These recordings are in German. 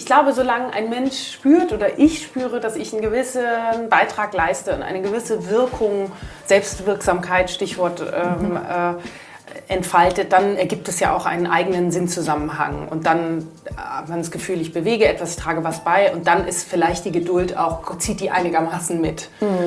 ich glaube, solange ein Mensch spürt oder ich spüre, dass ich einen gewissen Beitrag leiste und eine gewisse Wirkung, Selbstwirksamkeit, Stichwort, entfaltet, dann ergibt es ja auch einen eigenen Sinnzusammenhang. Und dann hat man das Gefühl, ich bewege etwas, ich trage was bei und dann ist vielleicht die Geduld auch, zieht die einigermaßen mit.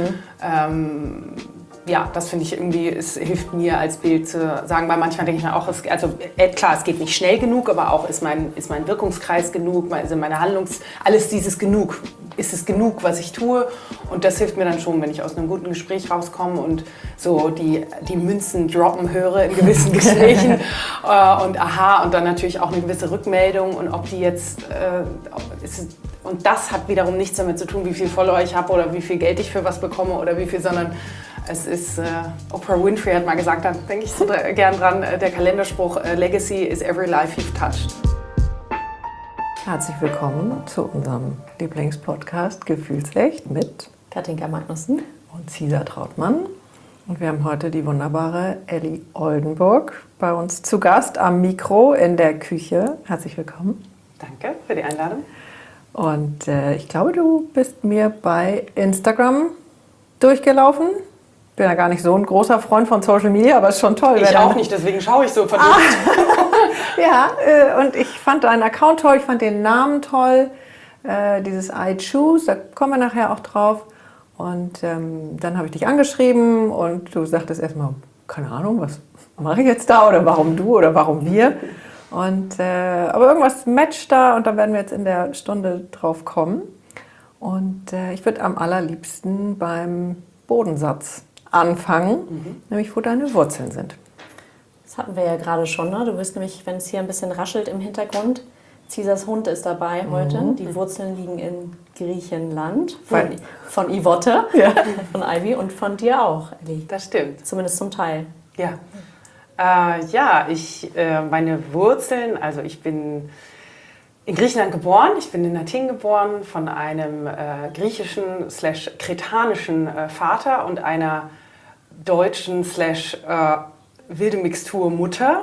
Ja, das finde ich irgendwie, es hilft mir als Bild zu sagen, weil manchmal denke ich mir auch, klar, es geht nicht schnell genug, aber auch ist mein Wirkungskreis genug, also meine alles dieses genug. Ist es genug, was ich tue? Und das hilft mir dann schon, wenn ich aus einem guten Gespräch rauskomme und so die Münzen droppen höre in gewissen Gesprächen und aha, und dann natürlich auch eine gewisse Rückmeldung und ob die jetzt, und das hat wiederum nichts damit zu tun, wie viel Follower ich habe oder wie viel Geld ich für was bekomme oder wie viel, sondern es ist, Oprah Winfrey hat mal gesagt, da denke ich so gern dran, der Kalenderspruch, Legacy is every life you've touched. Herzlich willkommen zu unserem Lieblingspodcast Gefühlsecht mit Katinka Magnussen und Cesar Trautmann. Und wir haben heute die wunderbare Elli Oldenburg bei uns zu Gast am Mikro in der Küche. Herzlich willkommen. Danke für die Einladung. Und ich glaube, du bist mir bei Instagram durchgelaufen. Ich bin ja gar nicht so ein großer Freund von Social Media, aber es ist schon toll. Ich auch nicht, deswegen schaue ich so verdutzt. Ja, und ich fand deinen Account toll, ich fand den Namen toll, dieses I Choose, da kommen wir nachher auch drauf. Und dann habe ich dich angeschrieben und du sagtest erstmal, keine Ahnung, was mache ich jetzt da oder warum du oder warum wir. Und, aber irgendwas matcht da und da werden wir jetzt in der Stunde drauf kommen. Und ich würde am allerliebsten beim Bodensatz anfangen, nämlich wo deine Wurzeln sind. Das hatten wir ja gerade schon. Ne? Du wirst nämlich, wenn es hier ein bisschen raschelt im Hintergrund, Cesars Hund ist dabei heute. Die Wurzeln liegen in Griechenland von Ivotte, ja. Von Ivy und von dir auch, Elli. Das stimmt. Zumindest zum Teil. Ja, meine Wurzeln, also ich bin in Griechenland geboren, ich bin in Athen geboren von einem griechischen/kretanischen Vater und einer deutschen wilde Mixtur Mutter.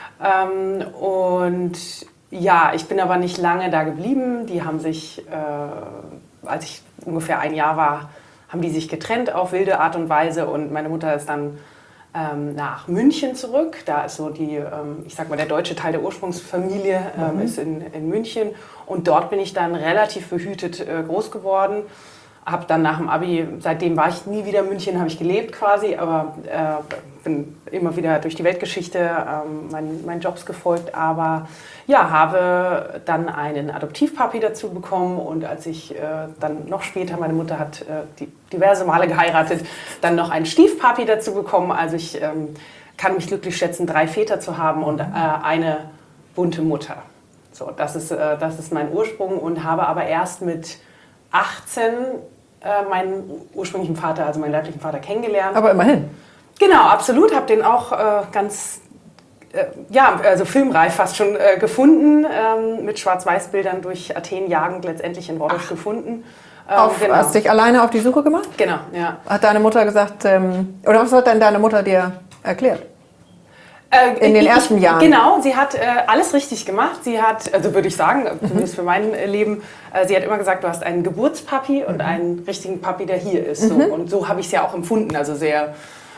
Und ja, ich bin aber nicht lange da geblieben. Die haben sich, als ich ungefähr ein Jahr war, haben die sich getrennt auf wilde Art und Weise und meine Mutter ist dann nach München zurück. Da ist so ich sag mal, der deutsche Teil der Ursprungsfamilie ist in München. Und dort bin ich dann relativ behütet groß geworden. Habe dann nach dem Abi, seitdem war ich nie wieder in München, habe ich gelebt quasi, aber bin immer wieder durch die Weltgeschichte meinen Jobs gefolgt. Aber ja, habe dann einen Adoptivpapi dazu bekommen und als ich dann noch später, meine Mutter hat diverse Male geheiratet, dann noch einen Stiefpapi dazu bekommen. Also ich kann mich glücklich schätzen, 3 Väter zu haben und eine bunte Mutter. So, das ist mein Ursprung und habe aber erst mit 18 meinen ursprünglichen Vater, also meinen leiblichen Vater, kennengelernt. Aber immerhin. Genau, absolut. Habe den auch ganz, also filmreif fast schon gefunden, mit Schwarz-Weiß-Bildern durch Athen jagend letztendlich in Rhodos gefunden. Genau. Hast du dich alleine auf die Suche gemacht? Genau, ja. Hat deine Mutter gesagt, oder was hat denn deine Mutter dir erklärt? In den ersten Jahren? Genau, sie hat alles richtig gemacht. Sie hat, also würde ich sagen, zumindest für mein Leben, sie hat immer gesagt, du hast einen Geburtspapi und einen richtigen Papi, der hier ist. So. Und so habe ich es ja auch empfunden, also sehr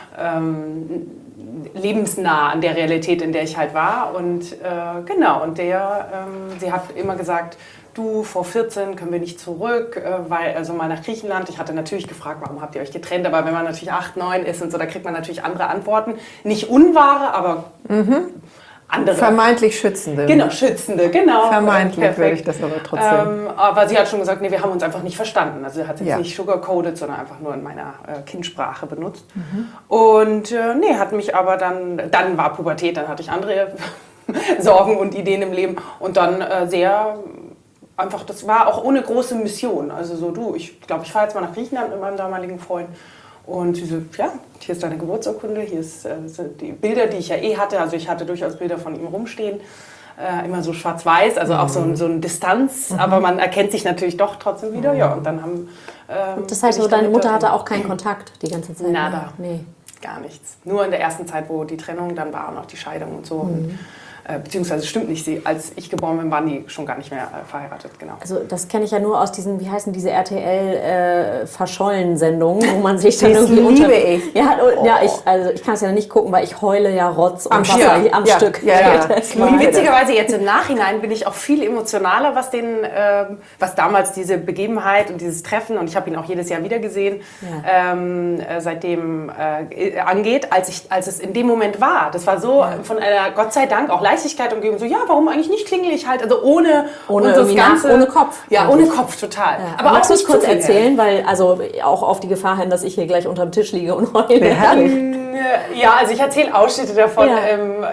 lebensnah an der Realität, in der ich halt war. Und genau, und sie hat immer gesagt, du, vor 14 können wir nicht zurück, weil, also mal nach Griechenland. Ich hatte natürlich gefragt, warum habt ihr euch getrennt? Aber wenn man natürlich 8, 9 ist und so, da kriegt man natürlich andere Antworten. Nicht unwahre, aber andere. Vermeintlich schützende. Genau, schützende, genau. Vermeintlich würde ich das aber trotzdem. Aber sie hat schon gesagt, nee, wir haben uns einfach nicht verstanden. Also sie hat es jetzt nicht sugarcoated, sondern einfach nur in meiner Kindsprache benutzt. Und hat mich aber dann war Pubertät, dann hatte ich andere Sorgen und Ideen im Leben. Und dann einfach, das war auch ohne große Mission. Also so, ich glaube, ich fahre jetzt mal nach Griechenland mit meinem damaligen Freund. Und sie so, ja, hier ist deine Geburtsurkunde, hier sind die Bilder, die ich ja hatte. Also ich hatte durchaus Bilder von ihm rumstehen. Immer so schwarz-weiß, also auch so eine Distanz. Aber man erkennt sich natürlich doch trotzdem wieder. Ja, und dann haben... das heißt, deine Mutter hatte auch keinen Kontakt die ganze Zeit? Nada. Nee. Gar nichts. Nur in der ersten Zeit, wo die Trennung dann war und auch die Scheidung und so. Und, beziehungsweise stimmt nicht, als ich geboren bin, waren die schon gar nicht mehr verheiratet, genau. Also das kenne ich ja nur aus diesen, wie heißen diese RTL-Verschollen-Sendungen, wo man sich dann Das irgendwie liebe ich. Ja, ich kann es ja nicht gucken, weil ich heule ja Rotz und Wasser am Ja. Stück. Ja. Witzigerweise jetzt im Nachhinein bin ich auch viel emotionaler, was damals diese Begebenheit und dieses Treffen, und ich habe ihn auch jedes Jahr wieder gesehen, seitdem angeht, als es in dem Moment war. Das war so von einer, Gott sei Dank, auch Leichtigkeit umgeben, so, ja, warum eigentlich nicht, klingel ich halt, also ohne Kopf. Ja, ohne Kopf, total. Ja. Aber auch nicht kurz zu viel erzählen, weil also auch auf die Gefahr hin, dass ich hier gleich unterm Tisch liege und heule. Ja, also ich erzähle Ausschnitte davon. Ja.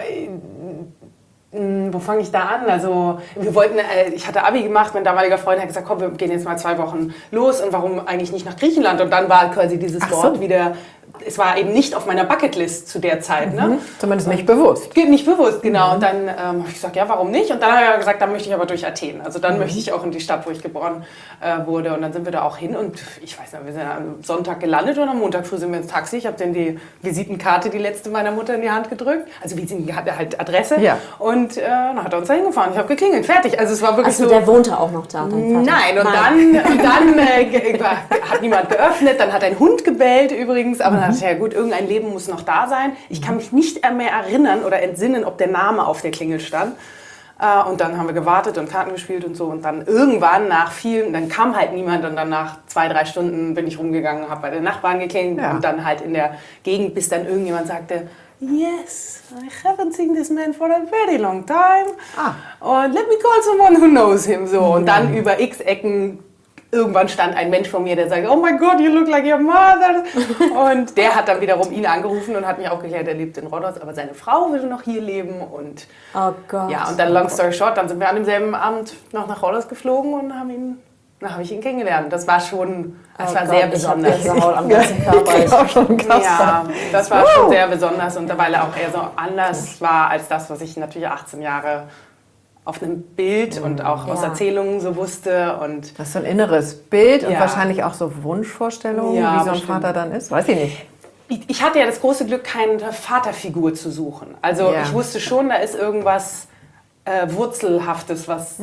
Wo fange ich da an? Also wir wollten, ich hatte Abi gemacht, mein damaliger Freund hat gesagt, komm, wir gehen jetzt mal 2 Wochen los, und warum eigentlich nicht nach Griechenland? Und dann war quasi dieses Wort wieder, es war eben nicht auf meiner Bucketlist zu der Zeit. Ne? Zumindest nicht bewusst. Nicht bewusst, genau. Und dann habe ich gesagt, ja, warum nicht? Und dann hat er gesagt, dann möchte ich aber durch Athen. Also dann möchte ich auch in die Stadt, wo ich geboren wurde. Und dann sind wir da auch hin. Und ich weiß nicht, wir sind am Sonntag gelandet und am Montag früh sind wir ins Taxi. Ich habe dann die Visitenkarte, die letzte meiner Mutter, in die Hand gedrückt. Also Visitenkarte, halt Adresse. Ja. Und dann hat er uns da hingefahren. Ich habe geklingelt, fertig. Also es war wirklich Achso, so... der wohnte auch noch da, dein Vater? Nein, und dann hat niemand geöffnet. Dann hat ein Hund gebellt übrigens. Aber dann dachte ich, ja gut, irgendein Leben muss noch da sein. Ich kann mich nicht mehr erinnern oder entsinnen, ob der Name auf der Klingel stand. Und dann haben wir gewartet und Karten gespielt und so. Und dann irgendwann dann kam halt niemand. Und dann nach 2-3 Stunden bin ich rumgegangen, habe bei den Nachbarn geklingelt. Ja. Und dann halt in der Gegend, bis dann irgendjemand sagte, yes, I haven't seen this man for a very long time. Und let me call someone who knows him. So. Und dann über x Ecken irgendwann stand ein Mensch vor mir, der sagte, oh my God, you look like your mother. Und der hat dann wiederum ihn angerufen und hat mich auch geklärt, er lebt in Rhodos, aber seine Frau will noch hier leben. Und oh Gott. ja, und dann long story short, dann sind wir an demselben Abend noch nach Rhodos geflogen und habe ich ihn kennengelernt. Das war schon, sehr besonders. Am ganzen Körper. Ja, das war schon sehr besonders, und weil er auch eher so anders war als das, was ich natürlich 18 Jahre auf einem Bild und auch aus Erzählungen so wusste. Und das ist so ein inneres Bild und wahrscheinlich auch so Wunschvorstellungen, wie so ein Vater dann ist. Weiß ich nicht. Ich hatte ja das große Glück, keine Vaterfigur zu suchen. Also ich wusste schon, da ist irgendwas Wurzelhaftes, was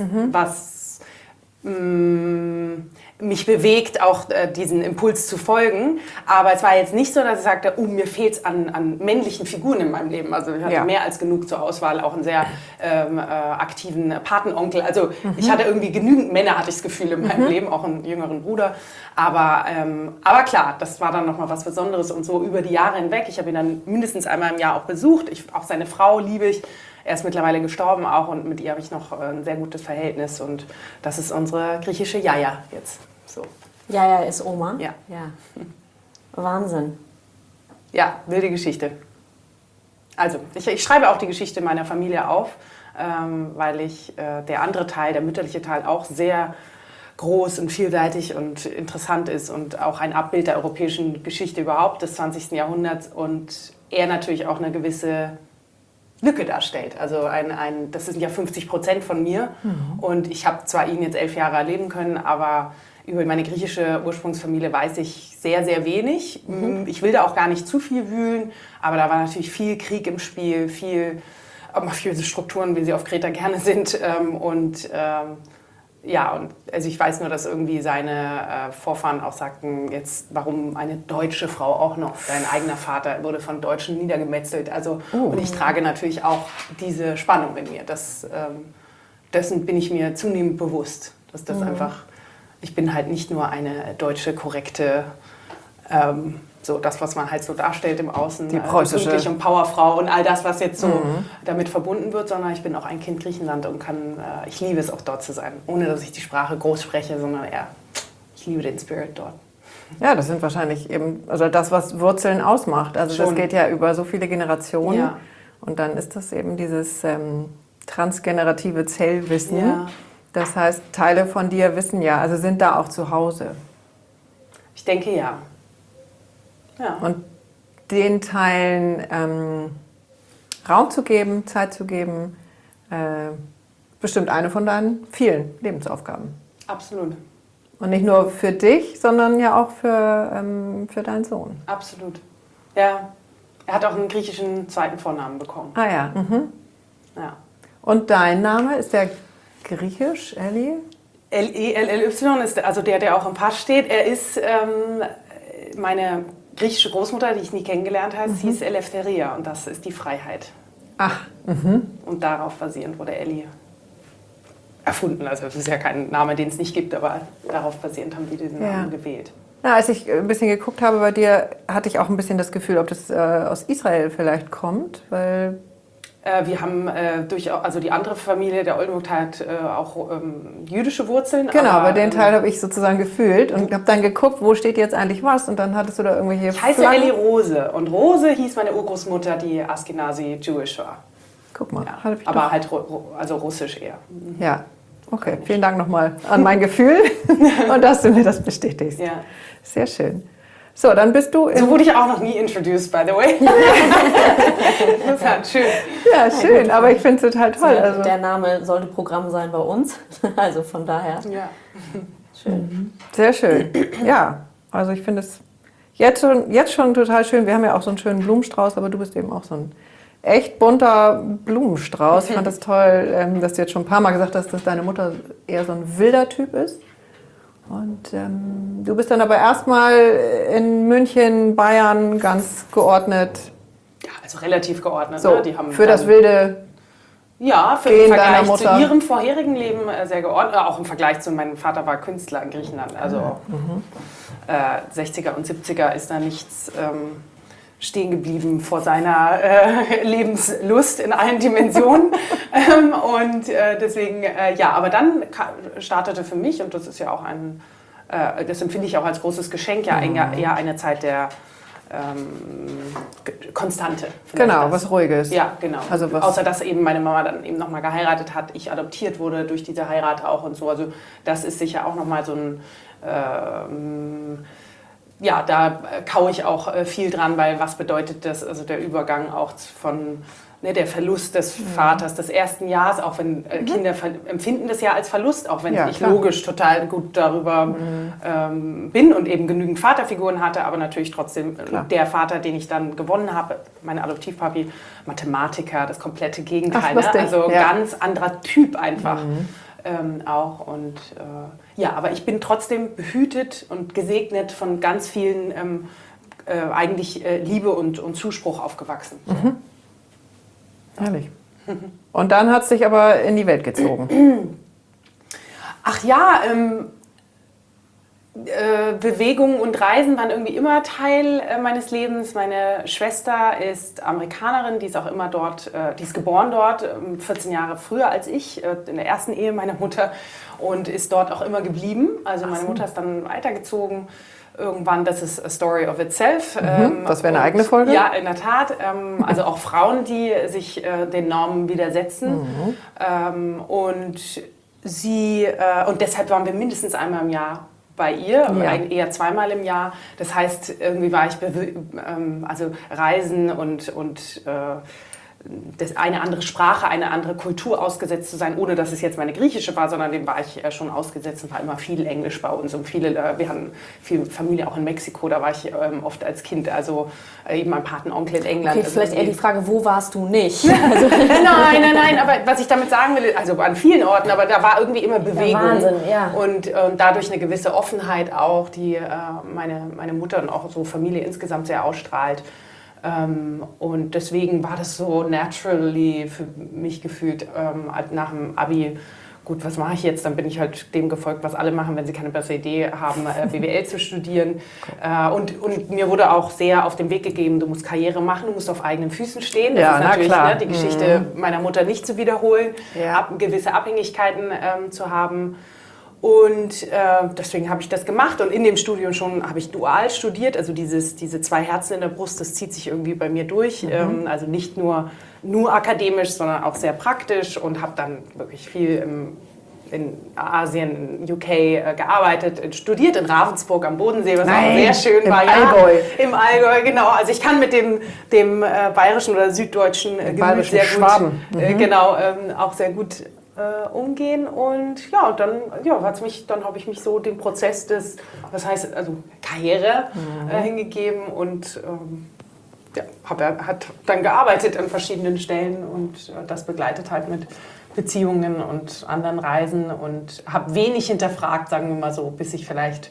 mich bewegt, auch diesen Impuls zu folgen. Aber es war jetzt nicht so, dass ich sagte, mir fehlt es an männlichen Figuren in meinem Leben. Also ich hatte mehr als genug zur Auswahl, auch einen sehr aktiven Patenonkel. Also ich hatte irgendwie genügend Männer, hatte ich das Gefühl, in meinem Leben, auch einen jüngeren Bruder. Aber klar, das war dann nochmal was Besonderes, und so über die Jahre hinweg. Ich habe ihn dann mindestens einmal im Jahr auch besucht. Auch seine Frau liebe ich. Er ist mittlerweile gestorben auch, und mit ihr habe ich noch ein sehr gutes Verhältnis, und das ist unsere griechische Jaja jetzt. So. Jaja ist Oma? Ja. Wahnsinn. Ja, wilde Geschichte. Also, ich schreibe auch die Geschichte meiner Familie auf, weil der andere Teil, der mütterliche Teil, auch sehr groß und vielseitig und interessant ist und auch ein Abbild der europäischen Geschichte überhaupt des 20. Jahrhunderts, und er natürlich auch eine gewisse Lücke darstellt. Also das sind ja 50% von mir, und ich habe zwar ihn jetzt 11 Jahre erleben können, aber über meine griechische Ursprungsfamilie weiß ich sehr, sehr wenig. Ich will da auch gar nicht zu viel wühlen, aber da war natürlich viel Krieg im Spiel, viel mafiöse Strukturen, wie sie auf Kreta gerne sind, und also ich weiß nur, dass irgendwie seine Vorfahren auch sagten, jetzt, warum eine deutsche Frau auch noch? Dein eigener Vater wurde von Deutschen niedergemetzelt. Also, und ich trage natürlich auch diese Spannung in mir. Dessen bin ich mir zunehmend bewusst. Dass das einfach, ich bin halt nicht nur eine deutsche, korrekte, so das, was man halt so darstellt im Außen, die preußische pünktlich und Powerfrau und all das, was jetzt so damit verbunden wird, sondern ich bin auch ein Kind Griechenland und ich liebe es auch dort zu sein, ohne dass ich die Sprache groß spreche, sondern eher, ich liebe den Spirit dort. Ja, das sind wahrscheinlich eben, also das, was Wurzeln ausmacht. Also Schon. das geht ja über so viele Generationen. Ja. Und dann ist das eben dieses transgenerative Zellwissen. Ja. Das heißt, Teile von dir wissen ja, also sind da auch zu Hause. Ich denke, ja. Ja. Und den Teilen Raum zu geben, Zeit zu geben, bestimmt eine von deinen vielen Lebensaufgaben. Absolut. Und nicht nur für dich, sondern ja auch für deinen Sohn. Absolut. Ja, er hat auch einen griechischen zweiten Vornamen bekommen. Ah ja. Mhm. Ja. Und dein Name, ist der griechisch, Ellie? L-E-L-L-Y ist also der auch im Pass steht. Er ist meine griechische Großmutter, die ich nie kennengelernt habe, hieß Eleftheria und das ist die Freiheit. Ach, und darauf basierend wurde Ellie erfunden. Also es ist ja kein Name, den es nicht gibt, aber darauf basierend haben die diesen Namen gewählt. Na, als ich ein bisschen geguckt habe bei dir, hatte ich auch ein bisschen das Gefühl, ob das aus Israel vielleicht kommt, weil... Wir haben also die andere Familie, der Oldenburg hat auch jüdische Wurzeln. Genau, aber den Teil habe ich sozusagen gefühlt und habe dann geguckt, wo steht jetzt eigentlich was und dann hattest du da irgendwelche Ich heiße Ellie Rose und Rose hieß meine Urgroßmutter, die Ashkenazi Jewish war. Guck mal. Ja, aber halt also russisch eher. Ja, okay. Vielen Dank nochmal an mein Gefühl und dass du mir das bestätigst. Ja. Sehr schön. So, dann bist du... So wurde ich auch noch nie introduced, by the way. Das ist halt schön. Ja, schön, aber ich finde es total toll. Also Der Name sollte Programm sein bei uns. Also von daher. Ja. Schön. sehr schön. Ja, also ich finde es jetzt schon total schön. Wir haben ja auch so einen schönen Blumenstrauß, aber du bist eben auch so ein echt bunter Blumenstrauß. Ich fand das toll, dass du jetzt schon ein paar Mal gesagt hast, dass deine Mutter eher so ein wilder Typ ist. Und du bist dann aber erstmal in München, Bayern ganz geordnet. Ja, also relativ geordnet. So, Ne? Die haben für dann, das wilde... Ja, im Gehen deiner Vergleich zu Mutter. ihrem vorherigen Leben sehr geordnet. Auch im Vergleich zu meinem Vater war Künstler in Griechenland. Also 60er und 70er ist da nichts stehen geblieben vor seiner Lebenslust in allen Dimensionen. Deswegen, ja, aber dann startete für mich, und das ist ja auch das empfinde ich auch als großes Geschenk, ja eher eine Zeit der Konstante. Genau, was Ruhiges. Ja, genau. Also was außer dass eben meine Mama dann eben nochmal geheiratet hat, ich adoptiert wurde durch diese Heirat auch und so. Also das ist sicher auch nochmal so ein... ja, da kaue ich auch viel dran, weil was bedeutet das, also der Übergang auch von der Verlust des Vaters des ersten Jahres, auch wenn Kinder empfinden das ja als Verlust, auch wenn ich logisch total gut darüber bin und eben genügend Vaterfiguren hatte, aber natürlich trotzdem der Vater, den ich dann gewonnen habe, mein Adoptivpapi, Mathematiker, das komplette Gegenteil, Ach, ne? Also ganz anderer Typ einfach. Auch und ja, aber ich bin trotzdem behütet und gesegnet von ganz vielen eigentlich Liebe und Zuspruch aufgewachsen. Herrlich. Und dann hat es dich aber in die Welt gezogen. Ach ja, Bewegung und Reisen waren irgendwie immer Teil meines Lebens. Meine Schwester ist Amerikanerin, die ist auch immer dort, die ist geboren dort, 14 Jahre früher als ich, in der ersten Ehe meiner Mutter und ist dort auch immer geblieben. Also meine Mutter ist dann weitergezogen. Irgendwann, das ist a story of itself. Das wäre eine eigene Folge? Ja, in der Tat. Also auch Frauen, die sich den Normen widersetzen. Und deshalb waren wir mindestens einmal im Jahr bei ihr, eher zweimal im Jahr. Das heißt, irgendwie war ich also Reisen und eine andere Sprache, eine andere Kultur ausgesetzt zu sein, ohne dass es jetzt meine griechische war, sondern dem war ich schon ausgesetzt und war immer viel Englisch bei uns und wir hatten viel Familie auch in Mexiko, da war ich oft als Kind, also eben mein Patenonkel in England. Okay, also vielleicht eher die Frage, wo warst du nicht? Also, nein, aber was ich damit sagen will, also an vielen Orten, aber da war irgendwie immer Bewegung. Ja, Wahnsinn, ja. Und dadurch eine gewisse Offenheit auch, die meine Mutter und auch so Familie insgesamt sehr ausstrahlt. Und deswegen war das so naturally für mich gefühlt nach dem Abi, gut, was mache ich jetzt? Dann bin ich halt dem gefolgt, was alle machen, wenn sie keine bessere Idee haben, BWL zu studieren. Und mir wurde auch sehr auf den Weg gegeben, du musst Karriere machen, du musst auf eigenen Füßen stehen. Das ist natürlich klar. Die Geschichte meiner Mutter nicht zu wiederholen, gewisse Abhängigkeiten zu haben. Und deswegen habe ich das gemacht und in dem Studium schon habe ich dual studiert, also diese zwei Herzen in der Brust, das zieht sich irgendwie bei mir durch, also nicht nur akademisch, sondern auch sehr praktisch und habe dann wirklich viel in Asien, in UK gearbeitet, studiert in Ravensburg am Bodensee, was auch sehr schön war. Allgäu. Im Allgäu, genau. Also ich kann mit dem bayerischen oder süddeutschen Gemüt sehr gut, auch sehr gut umgehen und ja, dann habe ich mich so dem Prozess des, was heißt also Karriere hingegeben und hat dann gearbeitet an verschiedenen Stellen und das begleitet halt mit Beziehungen und anderen Reisen und habe wenig hinterfragt, sagen wir mal so, bis ich vielleicht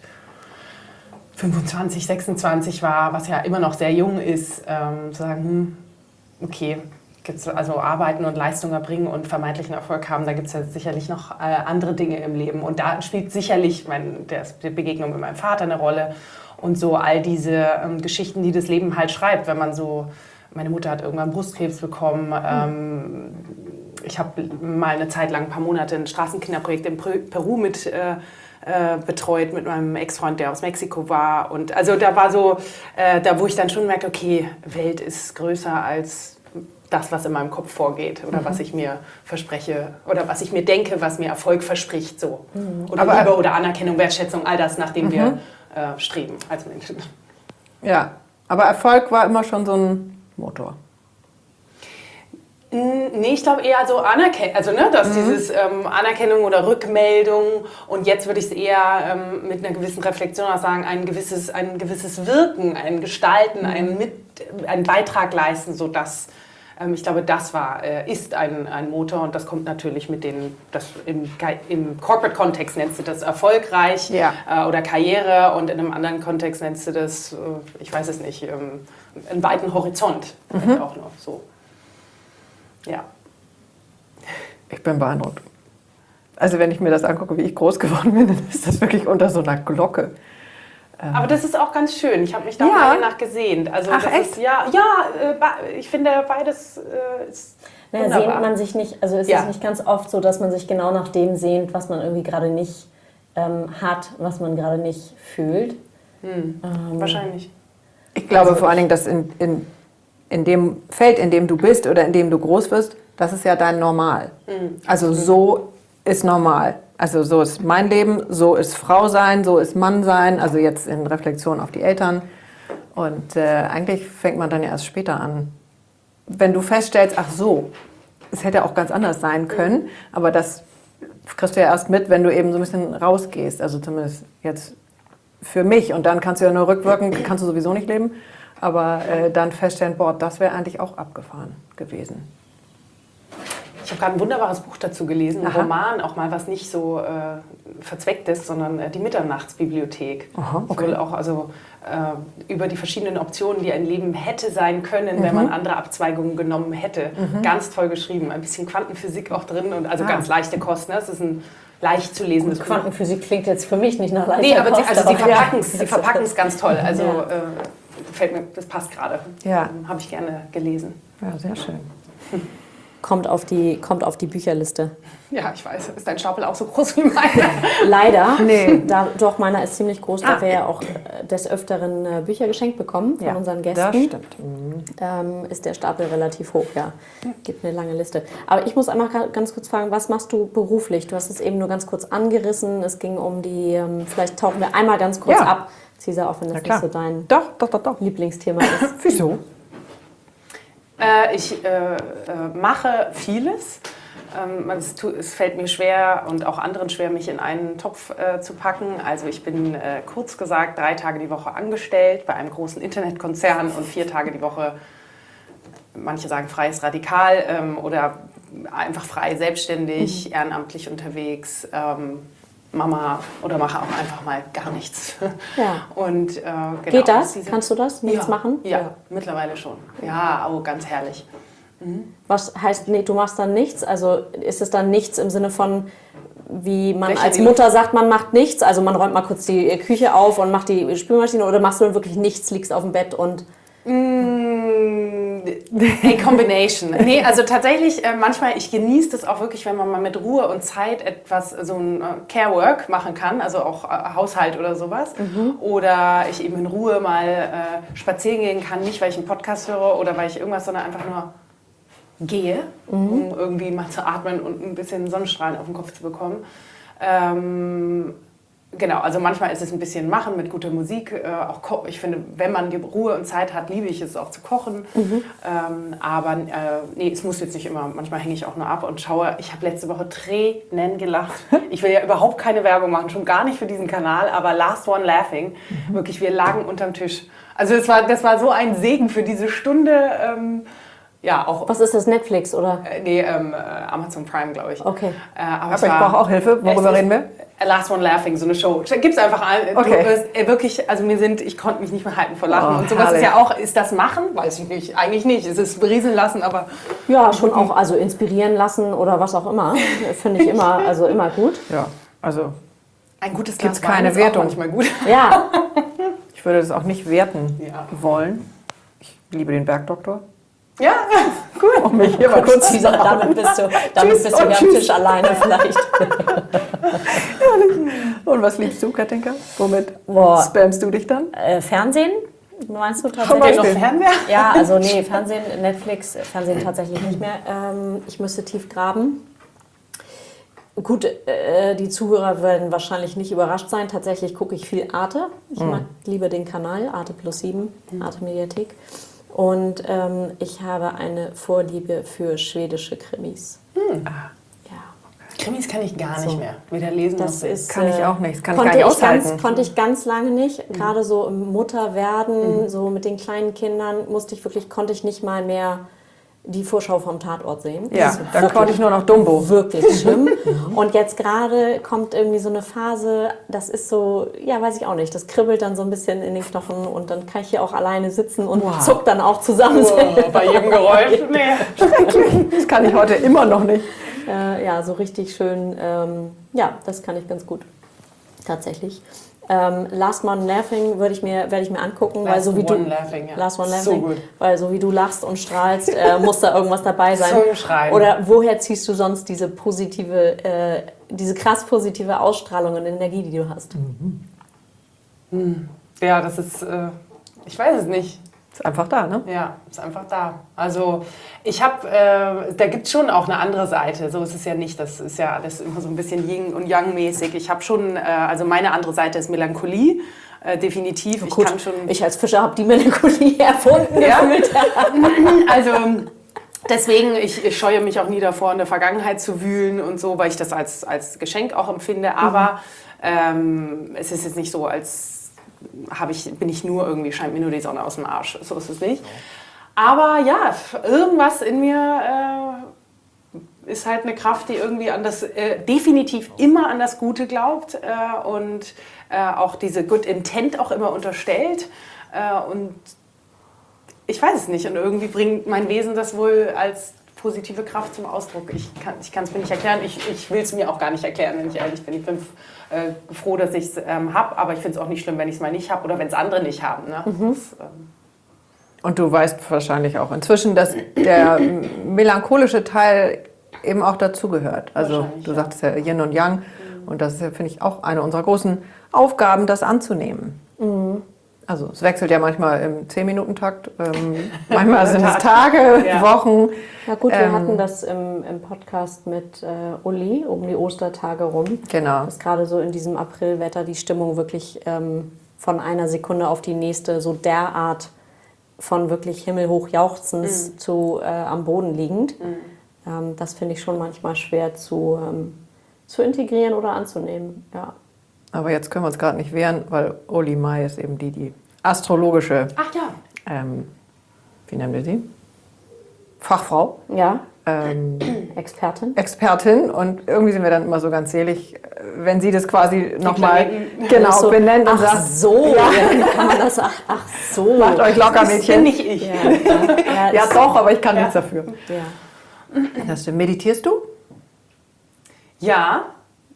25, 26 war, was ja immer noch sehr jung ist, zu sagen, okay, also arbeiten und Leistung erbringen und vermeintlichen Erfolg haben, da gibt es ja sicherlich noch andere Dinge im Leben. Und da spielt sicherlich die Begegnung mit meinem Vater eine Rolle und so all diese Geschichten, die das Leben halt schreibt. Wenn man so, meine Mutter hat irgendwann Brustkrebs bekommen, ich habe mal eine Zeit lang, ein paar Monate, ein Straßenkinderprojekt in Peru mit betreut mit meinem Ex-Freund, der aus Mexiko war. Und also da war so, da wo ich dann schon merke, okay, Welt ist größer als das, was in meinem Kopf vorgeht oder was ich mir verspreche oder was ich mir denke, was mir Erfolg verspricht. So. Oder Liebe oder Anerkennung, Wertschätzung, all das, nach dem wir streben als Menschen. Ja, aber Erfolg war immer schon so ein Motor. Nee, ich glaube eher so Anerkennung, also dass dieses Anerkennung oder Rückmeldung und jetzt würde ich es eher mit einer gewissen Reflexion auch sagen, ein gewisses Wirken, ein Gestalten, einen Beitrag leisten, sodass ich glaube, ist ein Motor und das kommt natürlich mit im Corporate-Kontext nennst du das erfolgreich oder Karriere und in einem anderen Kontext nennst du das, ich weiß es nicht, einen weiten Horizont vielleicht auch noch so. Ja. Ich bin beeindruckt. Also wenn ich mir das angucke, wie ich groß geworden bin, dann ist das wirklich unter so einer Glocke. Aber das ist auch ganz schön. Ich habe mich da mal nach gesehnt. Also Ach, das echt? Ist, ich finde beides ist wunderbar. Sehnt man sich nicht, also ist es nicht ganz oft so, dass man sich genau nach dem sehnt, was man irgendwie gerade nicht hat, was man gerade nicht fühlt? Wahrscheinlich. Ich glaube vor allen Dingen, dass in dem Feld, in dem du bist oder in dem du groß wirst, das ist ja dein Normal. Also so ist normal. Also so ist mein Leben, so ist Frau sein, so ist Mann sein, also jetzt in Reflexion auf die Eltern. Und eigentlich fängt man dann ja erst später an. Wenn du feststellst, ach so, es hätte auch ganz anders sein können, aber das kriegst du ja erst mit, wenn du eben so ein bisschen rausgehst. Also zumindest jetzt für mich. Und dann kannst du ja nur rückwirken, kannst du sowieso nicht leben. Aber dann feststellen, boah, das wäre eigentlich auch abgefahren gewesen. Ich habe gerade ein wunderbares Buch dazu gelesen, ein Roman, auch mal was nicht so verzweckt ist, sondern die Mitternachtsbibliothek. Okay. Soll auch über die verschiedenen Optionen, die ein Leben hätte sein können, wenn man andere Abzweigungen genommen hätte. Ganz toll geschrieben, ein bisschen Quantenphysik auch drin und also ganz leichte Kost. Ne? Es ist ein leicht zu lesendes Buch. Quantenphysik klingt jetzt für mich nicht nach leichter Nee, aber Kost. sie verpacken es ganz toll. Also gefällt mir, das passt gerade. Ja. Habe ich gerne gelesen. Ja, sehr schön. Kommt auf die Bücherliste. Ja, ich weiß. Ist dein Stapel auch so groß wie meiner? Leider. Nee. Doch, meiner ist ziemlich groß. Da wir ja auch des Öfteren Bücher geschenkt bekommen von unseren Gästen. Das stimmt. Ist der Stapel relativ hoch, ja. Gibt eine lange Liste. Aber ich muss einmal ganz kurz fragen, was machst du beruflich? Du hast es eben nur ganz kurz angerissen. Es ging um die, vielleicht tauchen wir einmal ganz kurz ab. Cesar, auch wenn das nicht so dein Lieblingsthema ist. Wieso? Ich mache vieles. Es fällt mir schwer und auch anderen schwer, mich in einen Topf zu packen. Also ich bin kurz gesagt 3 Tage die Woche angestellt bei einem großen Internetkonzern und 4 Tage die Woche, manche sagen freies Radikal oder einfach frei, selbstständig, ehrenamtlich unterwegs. Mama oder mache auch einfach mal gar nichts. Ja. Und, Geht das? Kannst du das? Nichts machen? Ja, mittlerweile schon. Ja, ganz herrlich. Was heißt, nee, du machst dann nichts? Also ist es dann nichts im Sinne von, wie man als Lächerlich. Mutter sagt, man macht nichts? Also man räumt mal kurz die Küche auf und macht die Spülmaschine oder machst du dann wirklich nichts, liegst auf dem Bett und... A combination. Nee, also tatsächlich, manchmal, ich genieße das auch wirklich, wenn man mal mit Ruhe und Zeit etwas, so ein Care-Work machen kann, also auch Haushalt oder sowas. Oder ich eben in Ruhe mal spazieren gehen kann, nicht weil ich einen Podcast höre oder weil ich irgendwas, sondern einfach nur gehe, um irgendwie mal zu atmen und ein bisschen Sonnenstrahlen auf den Kopf zu bekommen. Genau, also manchmal ist es ein bisschen machen mit guter Musik. Ich finde, wenn man die Ruhe und Zeit hat, liebe ich es auch zu kochen. Aber nee, es muss jetzt nicht immer. Manchmal hänge ich auch nur ab und schaue. Ich habe letzte Woche Tränen gelacht. Ich will ja überhaupt keine Werbung machen, schon gar nicht für diesen Kanal, aber Last One Laughing. Wirklich, wir lagen unterm Tisch Also das war so ein Segen für diese Stunde. Ja, auch. Was ist das, Netflix oder? Nee, Amazon Prime, glaube ich. Okay. Aber ich brauche auch Hilfe. Worüber reden wir? Last One Laughing, so eine Show. Gibt's einfach ein. Okay. Du wirst, wirklich, also ich konnte mich nicht mehr halten vor Lachen. Und sowas herrlich. ist ja auch, ist das Machen? Weiß ich nicht. Eigentlich nicht. Es ist berieseln lassen, aber. Ja, schon auch, also inspirieren lassen oder was auch immer. Finde ich immer gut. Ja, also Ein gutes Gibt's Glas Wein keine ist Wertung. auch manchmal gut. Ja, ich würde das auch nicht werten Ja. wollen. Ich liebe den Bergdoktor. Ja, cool. Um mich hier mal kurz Dieser, damit bist du hier am Tisch alleine vielleicht. Und was liebst du, Katinka? Womit Boah. spammst du dich dann? Fernsehen? Meinst du Habt ihr tatsächlich? noch Fernseher? Ja, also nee, Fernsehen, Netflix, Fernsehen tatsächlich nicht mehr. Ich müsste tief graben. Gut, die Zuhörer werden wahrscheinlich nicht überrascht sein. Tatsächlich gucke ich viel Arte. Ich liebe den Kanal, Arte+7, Arte Mediathek. Und ich habe eine Vorliebe für schwedische Krimis. Ja. Krimis kann ich gar nicht mehr. Weder lesen noch Das sehen. ist, Kann ich auch nicht. Das kann ich konnte gar nicht aushalten. konnte ich ganz lange nicht. Gerade so im Mutterwerden, so mit den kleinen Kindern, konnte ich nicht mal mehr die Vorschau vom Tatort sehen. Ja, Das ist da konnte ich nur noch Dumbo. wirklich schlimm. Und jetzt gerade kommt irgendwie so eine Phase, das ist so, ja, weiß ich auch nicht, das kribbelt dann so ein bisschen in den Knochen und dann kann ich hier auch alleine sitzen und zuck dann auch zusammen. Oh, bei jedem Geräusch. Nee. Das kann ich heute immer noch nicht. Ja, so richtig schön, ja, das kann ich ganz gut. Tatsächlich. Last One Laughing werde ich mir angucken, weil so wie du Laughing, ja. Last One So Laughing, gut. weil so wie du lachst und strahlst, muss da irgendwas dabei sein. Zungenschreien. Oder woher ziehst du sonst diese krass positive Ausstrahlung und Energie, die du hast? Ja, das ist, ich weiß es nicht. Ist einfach da, ne? Ja, ist einfach da. Also ich habe, da gibt es schon auch eine andere Seite. So ist es ja nicht. Das ist ja alles immer so ein bisschen Yin und Yang mäßig. Ich habe schon, also meine andere Seite ist Melancholie, definitiv. Gut, Ich kann schon. ich als Fischer habe die Melancholie erfunden gefühlt. Also deswegen, ich scheue mich auch nie davor, in der Vergangenheit zu wühlen und so, weil ich das als Geschenk auch empfinde. Aber es ist jetzt nicht so, als bin ich nur irgendwie, scheint mir nur die Sonne aus dem Arsch. So ist es nicht. Aber ja, irgendwas in mir ist halt eine Kraft, die irgendwie an das, definitiv immer an das Gute glaubt und auch diese Good Intent auch immer unterstellt. Und ich weiß es nicht. Und irgendwie bringt mein Wesen das wohl als positive Kraft zum Ausdruck. Ich kann es mir nicht erklären. Ich will es mir auch gar nicht erklären, wenn ich ehrlich bin. Ich bin froh, dass ich es habe, aber ich finde es auch nicht schlimm, wenn ich es mal nicht habe oder wenn es andere nicht haben. Ne? Und du weißt wahrscheinlich auch inzwischen, dass der melancholische Teil eben auch dazugehört. Also Wahrscheinlich, du sagtest ja Yin und Yang. Und das ist ja, finde ich, auch eine unserer großen Aufgaben, das anzunehmen. Also es wechselt ja manchmal im 10-Minuten-Takt, manchmal sind es Tage, Ja. Wochen. Ja gut, wir hatten das im Podcast mit Uli um die Ostertage rum. Genau. Dass gerade so in diesem Aprilwetter die Stimmung wirklich von einer Sekunde auf die nächste so derart von wirklich himmelhoch jauchzend zu am Boden liegend. Das finde ich schon manchmal schwer zu integrieren oder anzunehmen. Ja. Aber jetzt können wir uns gerade nicht wehren, weil Uli Mai ist eben die astrologische, Ach ja. wie nennen wir sie? Fachfrau. Ja, Expertin. Expertin und irgendwie sind wir dann immer so ganz selig, wenn sie das quasi nochmal Planeten. So, benennt und ach sagt, so, ja. Wie kann man das? Ach so. macht euch locker, Das bin Mädchen. nicht ich. Ja doch, aber ich kann nichts dafür. Ja. Das stimmt. Meditierst du? Ja,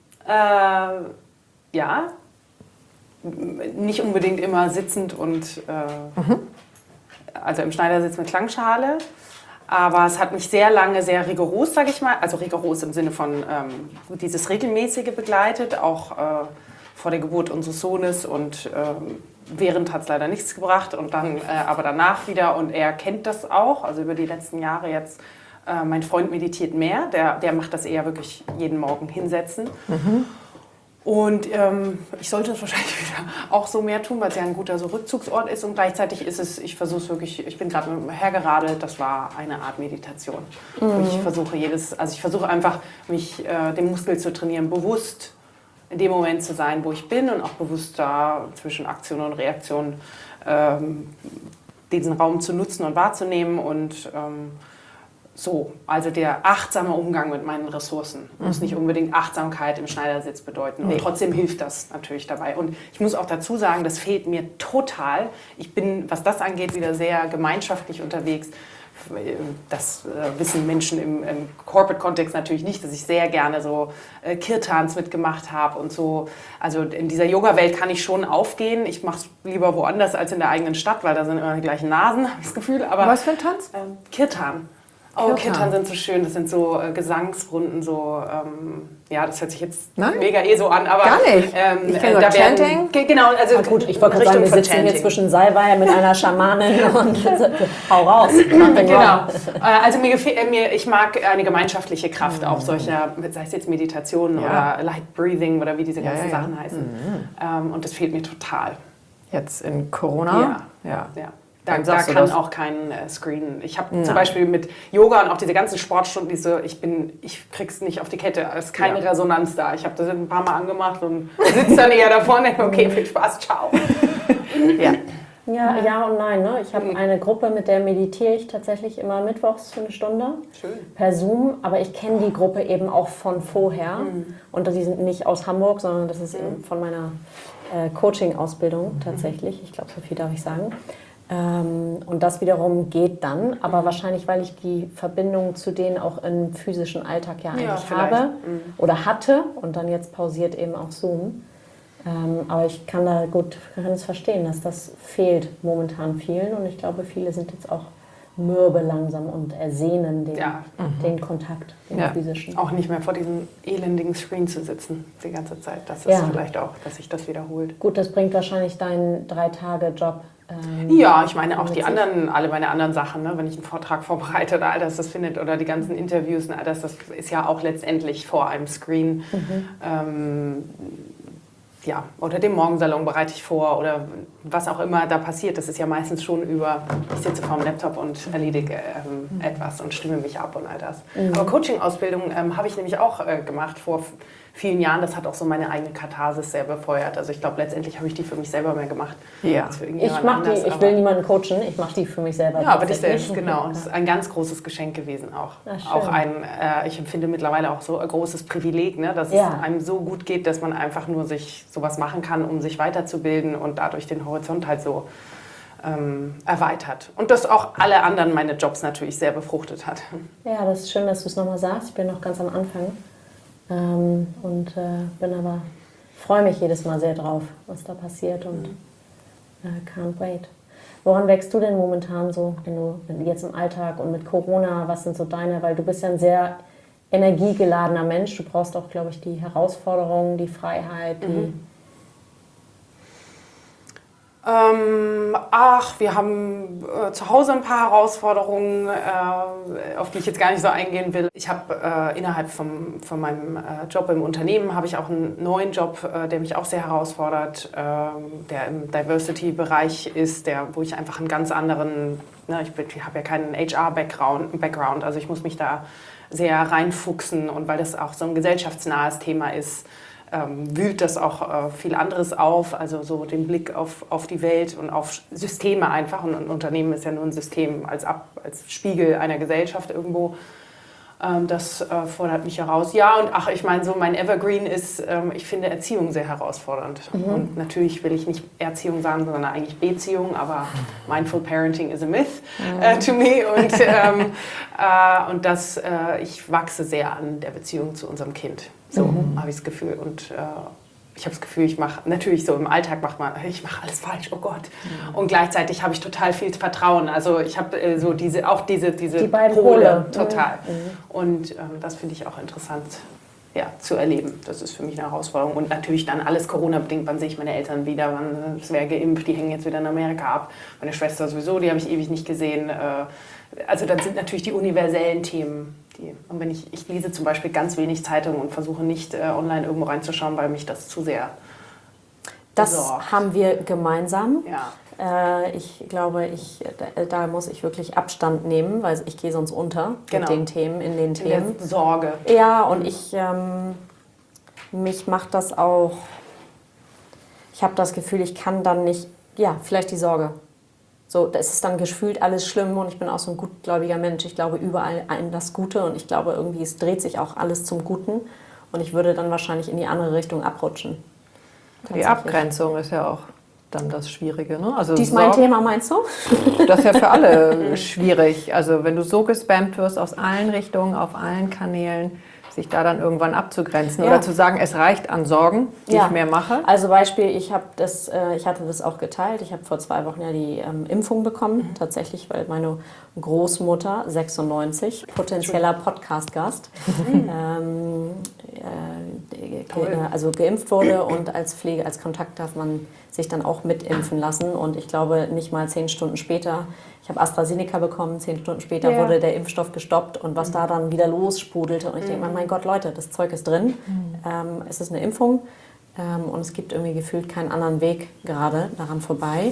ja. Nicht unbedingt immer sitzend und also im Schneidersitz mit Klangschale. Aber es hat mich sehr lange sehr rigoros, sage ich mal, also rigoros im Sinne von dieses Regelmäßige begleitet, auch vor der Geburt unseres Sohnes und während hat es leider nichts gebracht und dann aber danach wieder und er kennt das auch, also über die letzten Jahre jetzt. Mein Freund meditiert mehr, der macht das eher wirklich jeden Morgen hinsetzen. Und ich sollte es wahrscheinlich wieder auch so mehr tun, weil es ja ein guter so Rückzugsort ist. Und gleichzeitig ist es, ich versuche es wirklich, ich bin gerade hergeradelt, das war eine Art Meditation. Wo ich versuche einfach, mich den Muskel zu trainieren, bewusst in dem Moment zu sein, wo ich bin und auch bewusst da zwischen Aktion und Reaktion diesen Raum zu nutzen und wahrzunehmen und so, also der achtsame Umgang mit meinen Ressourcen muss nicht unbedingt Achtsamkeit im Schneidersitz bedeuten. Und trotzdem hilft das natürlich dabei. Und ich muss auch dazu sagen, das fehlt mir total. Ich bin, was das angeht, wieder sehr gemeinschaftlich unterwegs. Das wissen Menschen im Corporate-Kontext natürlich nicht, dass ich sehr gerne so Kirtans mitgemacht habe und so. Also in dieser Yoga-Welt kann ich schon aufgehen. Ich mache es lieber woanders als in der eigenen Stadt, weil da sind immer die gleichen Nasen, habe ich das Gefühl. Aber, was für ein Tanz? Kirtan. Oh, Kirtan sind so schön, das sind so Gesangsrunden, so, ja, das hört sich jetzt mega so an, aber... Gar nicht, ich kenne nur Chanting. Genau, also na gut, ich wollte gerade sagen, wir sitzen hier zwischen Salbei mit einer Schamanin und hau raus. Genau, also ich mag eine gemeinschaftliche Kraft auch solcher, sei es jetzt Meditationen oder Light Breathing oder wie diese ganzen Sachen heißen. Und das fehlt mir total. Jetzt in Corona? Ja. Da kann auch kein Screen. Ich habe zum Beispiel mit Yoga und auch diese ganzen Sportstunden, ich krieg's nicht auf die Kette. Es ist keine Resonanz da. Ich habe das ein paar Mal angemacht und sitze dann eher davor und denke, okay, viel Spaß, ciao. Ja und nein. Ne? Ich habe eine Gruppe, mit der meditiere ich tatsächlich immer mittwochs für eine Stunde. Schön. Per Zoom. Aber ich kenne die Gruppe eben auch von vorher. Und die sind nicht aus Hamburg, sondern das ist eben von meiner Coaching-Ausbildung tatsächlich. Ich glaube, so viel darf ich sagen. Und das wiederum geht dann, aber wahrscheinlich, weil ich die Verbindung zu denen auch im physischen Alltag ja eigentlich habe oder hatte und dann jetzt pausiert eben auf Zoom. Aber ich kann es verstehen, dass das fehlt momentan vielen und ich glaube, viele sind jetzt auch mürbe langsam und ersehnen den Kontakt, den physischen. Auch nicht mehr vor diesem elendigen Screen zu sitzen die ganze Zeit. Das ist vielleicht auch, dass sich das wiederholt. Gut, das bringt wahrscheinlich deinen 3-Tage-Job. Ja, ich meine auch alle meine anderen Sachen, ne? Wenn ich einen Vortrag vorbereite oder all das findet oder die ganzen Interviews und all das ist ja auch letztendlich vor einem Screen. Oder dem Morgensalon bereite ich vor oder was auch immer da passiert. Das ist ja meistens schon ich sitze vor dem Laptop und erledige etwas und stimme mich ab und all das. Aber Coaching-Ausbildung habe ich nämlich auch gemacht vor vielen Jahren. Das hat auch so meine eigene Katharsis sehr befeuert. Also ich glaube, letztendlich habe ich die für mich selber mehr gemacht. Ja. Ich will niemanden coachen, ich mache die für mich selber. Ja, aber dich selbst, genau. Und das ist ein ganz großes Geschenk gewesen auch. Auch ich empfinde mittlerweile auch so ein großes Privileg, ne, dass es einem so gut geht, dass man einfach nur sich sowas machen kann, um sich weiterzubilden und dadurch den Horizont halt so erweitert. Und dass auch alle anderen meine Jobs natürlich sehr befruchtet hat. Ja, das ist schön, dass du es nochmal sagst. Ich bin noch ganz am Anfang. Freue mich jedes Mal sehr drauf, was da passiert und can't wait. Woran wächst du denn momentan so, wenn jetzt im Alltag und mit Corona, was sind so weil du bist ja ein sehr energiegeladener Mensch, du brauchst auch, glaube ich, die Herausforderungen, die Freiheit, wir haben zu Hause ein paar Herausforderungen, auf die ich jetzt gar nicht so eingehen will. Ich habe innerhalb von meinem Job im Unternehmen habe ich auch einen neuen Job, der mich auch sehr herausfordert, der im Diversity-Bereich ist, wo ich einfach einen ganz anderen, ich habe ja keinen HR-Background, also ich muss mich da sehr reinfuchsen und weil das auch so ein gesellschaftsnahes Thema ist, wühlt das auch viel anderes auf, also so den Blick auf die Welt und auf Systeme einfach. Und ein Unternehmen ist ja nur ein System als Spiegel einer Gesellschaft irgendwo. Das fordert mich heraus. Ja, und ich meine, so mein Evergreen ist, ich finde Erziehung sehr herausfordernd. Und natürlich will ich nicht Erziehung sagen, sondern eigentlich Beziehung, aber Mindful Parenting is a myth to me. Und ich wachse sehr an der Beziehung zu unserem Kind. So habe ich das Gefühl. Und ich habe das Gefühl, ich mache natürlich so im Alltag ich mache alles falsch, oh Gott. Und gleichzeitig habe ich total viel Vertrauen. Also ich habe so diese die beiden Pole total. Und das finde ich auch interessant zu erleben. Das ist für mich eine Herausforderung. Und natürlich dann alles Corona-bedingt. Wann sehe ich meine Eltern wieder? Wann wer geimpft? Die hängen jetzt wieder in Amerika ab. Meine Schwester sowieso, die habe ich ewig nicht gesehen. Also dann sind natürlich die universellen Themen. Und wenn ich lese zum Beispiel ganz wenig Zeitungen und versuche nicht online irgendwo reinzuschauen, weil mich das zu sehr besorgt. Haben wir gemeinsam. Ja. Ich glaube, da muss ich wirklich Abstand nehmen, weil ich gehe sonst unter mit den Themen, in den Themen. Der Sorge. Ja, und mich macht das auch, ich habe das Gefühl, ich kann dann nicht ja, vielleicht die Sorge. So, da ist es dann gefühlt alles schlimm und ich bin auch so ein gutgläubiger Mensch. Ich glaube überall an das Gute und ich glaube irgendwie, es dreht sich auch alles zum Guten und ich würde dann wahrscheinlich in die andere Richtung abrutschen. Die Abgrenzung ist ja auch dann das Schwierige. Ne? Also Dies mein Thema, meinst du? Das ist ja für alle schwierig. Also wenn du so gespammt wirst aus allen Richtungen, auf allen Kanälen, sich da dann irgendwann abzugrenzen oder zu sagen, es reicht an Sorgen, die ich mehr mache. Also Beispiel, ich hatte das auch geteilt. Ich habe vor 2 Wochen ja die Impfung bekommen, tatsächlich, weil meine Großmutter, 96, potenzieller Podcast-Gast, also geimpft wurde und als Pflege, als Kontakt darf man sich dann auch mitimpfen lassen. Und ich glaube, nicht mal 10 Stunden später, ich habe AstraZeneca bekommen, 10 Stunden später wurde der Impfstoff gestoppt und was da dann wieder lossprudelte. Und ich denke mir, mein Gott, Leute, das Zeug ist drin, es ist eine Impfung und es gibt irgendwie gefühlt keinen anderen Weg gerade daran vorbei.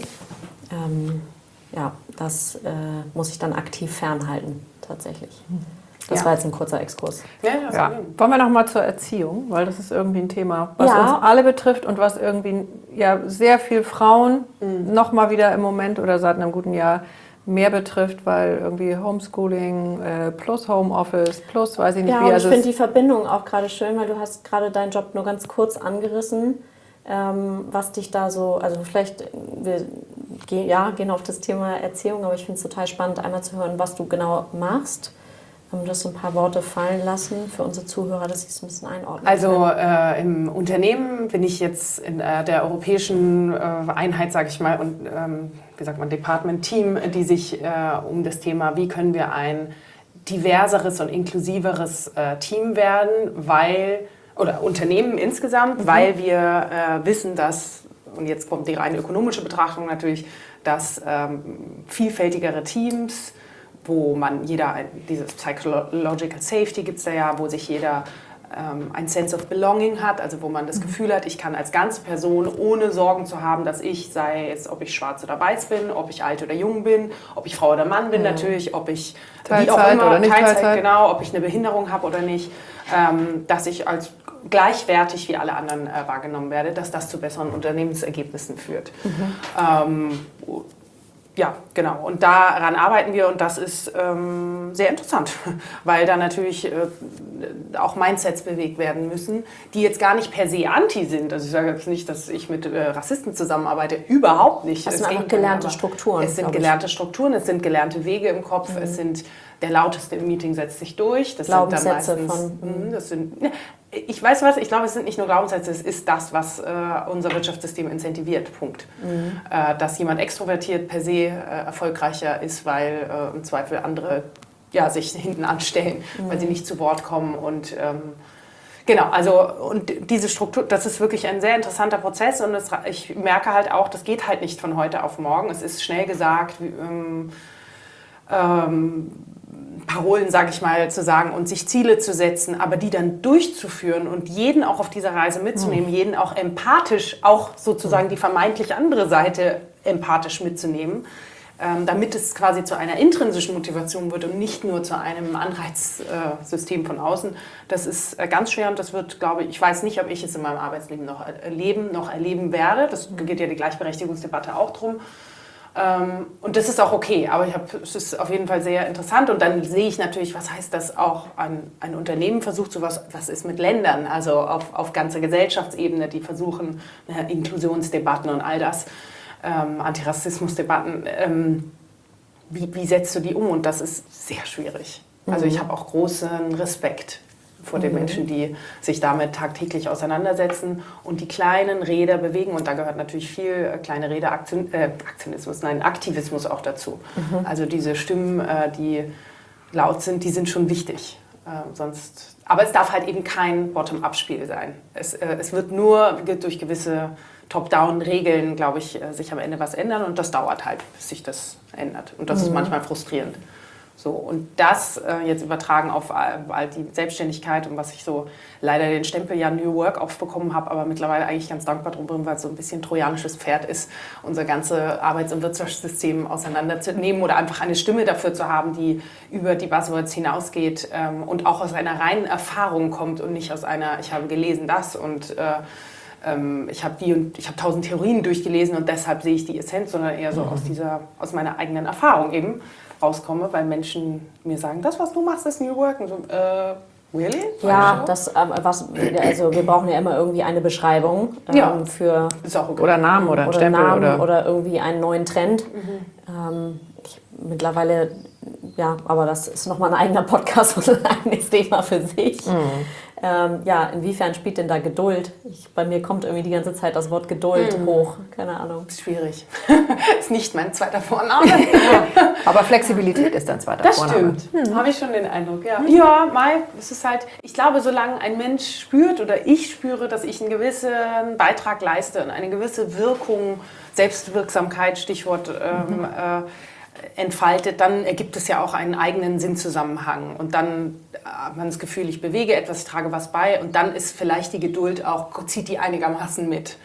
Das muss ich dann aktiv fernhalten, tatsächlich. Das war jetzt ein kurzer Exkurs. Ja. Wollen wir noch mal zur Erziehung, weil das ist irgendwie ein Thema, was uns alle betrifft und was irgendwie sehr viel Frauen noch mal wieder im Moment oder seit einem guten Jahr mehr betrifft, weil irgendwie Homeschooling plus Homeoffice plus weiß ich nicht wie. Ja, und ich finde die Verbindung auch gerade schön, weil du hast gerade deinen Job nur ganz kurz angerissen, was dich da so, also vielleicht, wir gehen auf das Thema Erziehung, aber ich finde es total spannend, einmal zu hören, was du genau machst. Du hast so ein paar Worte fallen lassen für unsere Zuhörer, dass sie es ein bisschen einordnen Also im Unternehmen bin ich jetzt in der europäischen Einheit, sage ich mal, und wie sagt man, Department-Team, die sich um das Thema, wie können wir ein diverseres und inklusiveres Team werden, oder Unternehmen insgesamt, weil wir wissen, dass, und jetzt kommt die reine ökonomische Betrachtung natürlich, dass vielfältigere Teams, wo dieses Psychological Safety gibt es da ja, wo sich jeder ein Sense of Belonging hat, also wo man das Gefühl hat, ich kann als ganze Person, ohne Sorgen zu haben, dass ich, sei es, ob ich schwarz oder weiß bin, ob ich alt oder jung bin, ob ich Frau oder Mann bin natürlich, ob ich Teilzeit oder nicht Teilzeit, genau, ob ich eine Behinderung habe oder nicht, dass ich als gleichwertig wie alle anderen wahrgenommen werde, dass das zu besseren Unternehmensergebnissen führt. Ja, genau. Und daran arbeiten wir und das ist sehr interessant, weil da natürlich auch Mindsets bewegt werden müssen, die jetzt gar nicht per se anti sind. Also ich sage jetzt nicht, dass ich mit Rassisten zusammenarbeite, überhaupt nicht. Das sind einfach gelernte Strukturen. Es sind gelernte Strukturen, es sind gelernte Wege im Kopf, es sind, der Lauteste im Meeting setzt sich durch. Das sind dann meistens, ich weiß was, ich glaube, es sind nicht nur Glaubenssätze, es ist das, was unser Wirtschaftssystem incentiviert, Punkt. Dass jemand extrovertiert per se erfolgreicher ist, weil im Zweifel andere sich hinten anstellen, weil sie nicht zu Wort kommen und genau, also und diese Struktur, das ist wirklich ein sehr interessanter Prozess und ich merke halt auch, das geht halt nicht von heute auf morgen, es ist schnell gesagt, Parolen, sage ich mal, zu sagen und sich Ziele zu setzen, aber die dann durchzuführen und jeden auch auf dieser Reise mitzunehmen, jeden auch empathisch, auch sozusagen die vermeintlich andere Seite empathisch mitzunehmen, damit es quasi zu einer intrinsischen Motivation wird und nicht nur zu einem Anreizsystem von außen. Das ist ganz schwer und das wird, glaube ich weiß nicht, ob ich es in meinem Arbeitsleben noch erleben werde. Das geht ja die Gleichberechtigungsdebatte auch drum. Und das ist auch okay, aber es ist auf jeden Fall sehr interessant und dann sehe ich natürlich, was heißt das auch, ein Unternehmen versucht sowas, was ist mit Ländern, also auf ganzer Gesellschaftsebene, die versuchen, Inklusionsdebatten und all das, Antirassismusdebatten, wie setzt du die um und das ist sehr schwierig. Also ich habe auch großen Respekt vor den Menschen, die sich damit tagtäglich auseinandersetzen und die kleinen Räder bewegen. Und da gehört natürlich viel kleine Räder, Aktivismus auch dazu. Also diese Stimmen, die laut sind, die sind schon wichtig. Aber es darf halt eben kein Bottom-up-Spiel sein. Es wird nur durch gewisse Top-down-Regeln, glaube ich, sich am Ende was ändern. Und das dauert halt, bis sich das ändert. Und das ist manchmal frustrierend. So, und das jetzt übertragen auf all die Selbstständigkeit und was ich so leider den Stempel New Work aufbekommen habe, aber mittlerweile eigentlich ganz dankbar drum bin, weil es so ein bisschen trojanisches Pferd ist, unser ganzes Arbeits- und Wirtschaftssystem auseinanderzunehmen oder einfach eine Stimme dafür zu haben, die über die Buzzwords hinausgeht und auch aus einer reinen Erfahrung kommt und nicht aus einer, ich habe gelesen das und ich habe 1000 Theorien durchgelesen und deshalb sehe ich die Essenz, sondern eher so aus meiner eigenen Erfahrung eben rauskomme, weil Menschen mir sagen, das, was du machst, ist New Work. Und so, really? Ja, also wir brauchen ja immer irgendwie eine Beschreibung für ist auch okay. Oder Namen oder Stempel Namen oder irgendwie einen neuen Trend. Mittlerweile, ja, aber das ist nochmal ein eigener Podcast und ein eigenes Thema für sich. Inwiefern spielt denn da Geduld? Bei mir kommt irgendwie die ganze Zeit das Wort Geduld hoch. Keine Ahnung. Ist schwierig. Ist nicht mein zweiter Vorname. Aber Flexibilität ist dein zweiter Vorname. Das stimmt. Habe ich schon den Eindruck, ja. Ja, es ist halt, ich glaube, solange ein Mensch spürt oder ich spüre, dass ich einen gewissen Beitrag leiste und eine gewisse Wirkung, Selbstwirksamkeit, Stichwort, entfaltet, dann ergibt es ja auch einen eigenen Sinnzusammenhang. Und dann hat man das Gefühl, ich bewege etwas, ich trage was bei und dann ist vielleicht die Geduld auch, zieht die einigermaßen mit.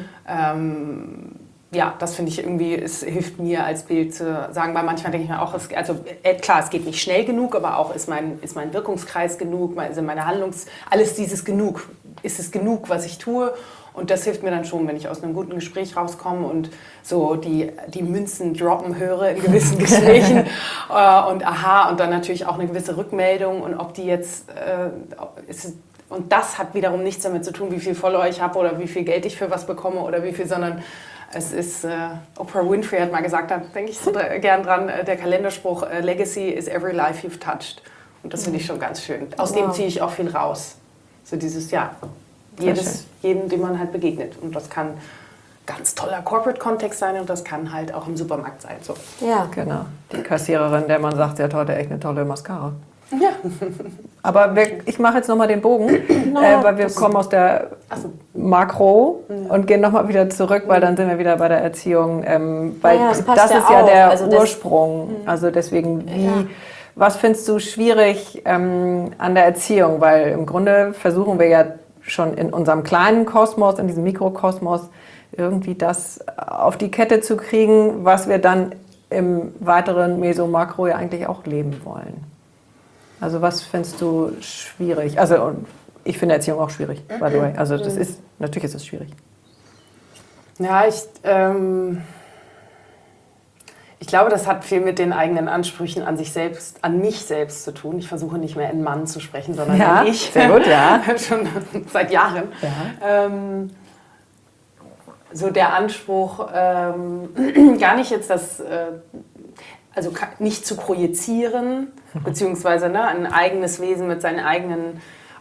Das finde ich irgendwie, es hilft mir als Bild zu sagen, weil manchmal denke ich mir auch, klar, es geht nicht schnell genug, aber auch ist mein Wirkungskreis genug, sind meine alles dieses genug. Ist es genug, was ich tue? Und das hilft mir dann schon, wenn ich aus einem guten Gespräch rauskomme und so die Münzen droppen höre in gewissen Gesprächen und dann natürlich auch eine gewisse Rückmeldung und ob die jetzt und das hat wiederum nichts damit zu tun, wie viel Follower ich habe oder wie viel Geld ich für was bekomme oder wie viel, sondern es ist, Oprah Winfrey hat mal gesagt, da denke ich so gern dran, der Kalenderspruch, Legacy is every life you've touched. Und das finde ich schon ganz schön. Aus dem ziehe ich auch viel raus. So dieses, jeden, dem man halt begegnet. Und das kann ganz toller Corporate-Kontext sein und das kann halt auch im Supermarkt sein. So. Ja, genau. Die Kassiererin, der man sagt, sie hat heute echt eine tolle Mascara. Ja. Aber ich mache jetzt nochmal den Bogen, weil wir kommen aus der Makro und gehen nochmal wieder zurück, weil dann sind wir wieder bei der Erziehung. Weil das ist ja der Ursprung. Also deswegen, was findest du schwierig an der Erziehung? Weil im Grunde versuchen wir ja schon in unserem kleinen Kosmos, in diesem Mikrokosmos, irgendwie das auf die Kette zu kriegen, was wir dann im weiteren Meso-Makro ja eigentlich auch leben wollen. Also was findest du schwierig? Also ich finde Erziehung auch schwierig, by the way. Also natürlich ist es schwierig. Ja, ich glaube, das hat viel mit den eigenen Ansprüchen an mich selbst zu tun. Ich versuche nicht mehr in Mann zu sprechen, sondern in ich. Sehr gut, ja. Schon seit Jahren. Ja. So der Anspruch, gar nicht jetzt also nicht zu projizieren, beziehungsweise ein eigenes Wesen mit seinen eigenen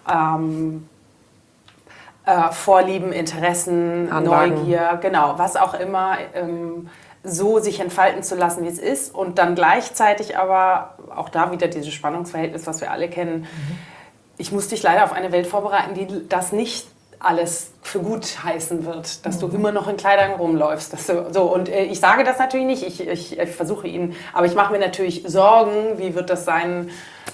Vorlieben, Interessen, Anlagen. Neugier, genau, was auch immer, so sich entfalten zu lassen, wie es ist und dann gleichzeitig aber auch da wieder dieses Spannungsverhältnis, was wir alle kennen. Ich muss dich leider auf eine Welt vorbereiten, die das nicht alles für gut heißen wird, dass du immer noch in Kleidern rumläufst. Und ich sage das natürlich nicht, ich versuche ihn, aber ich mache mir natürlich Sorgen, wie wird das sein,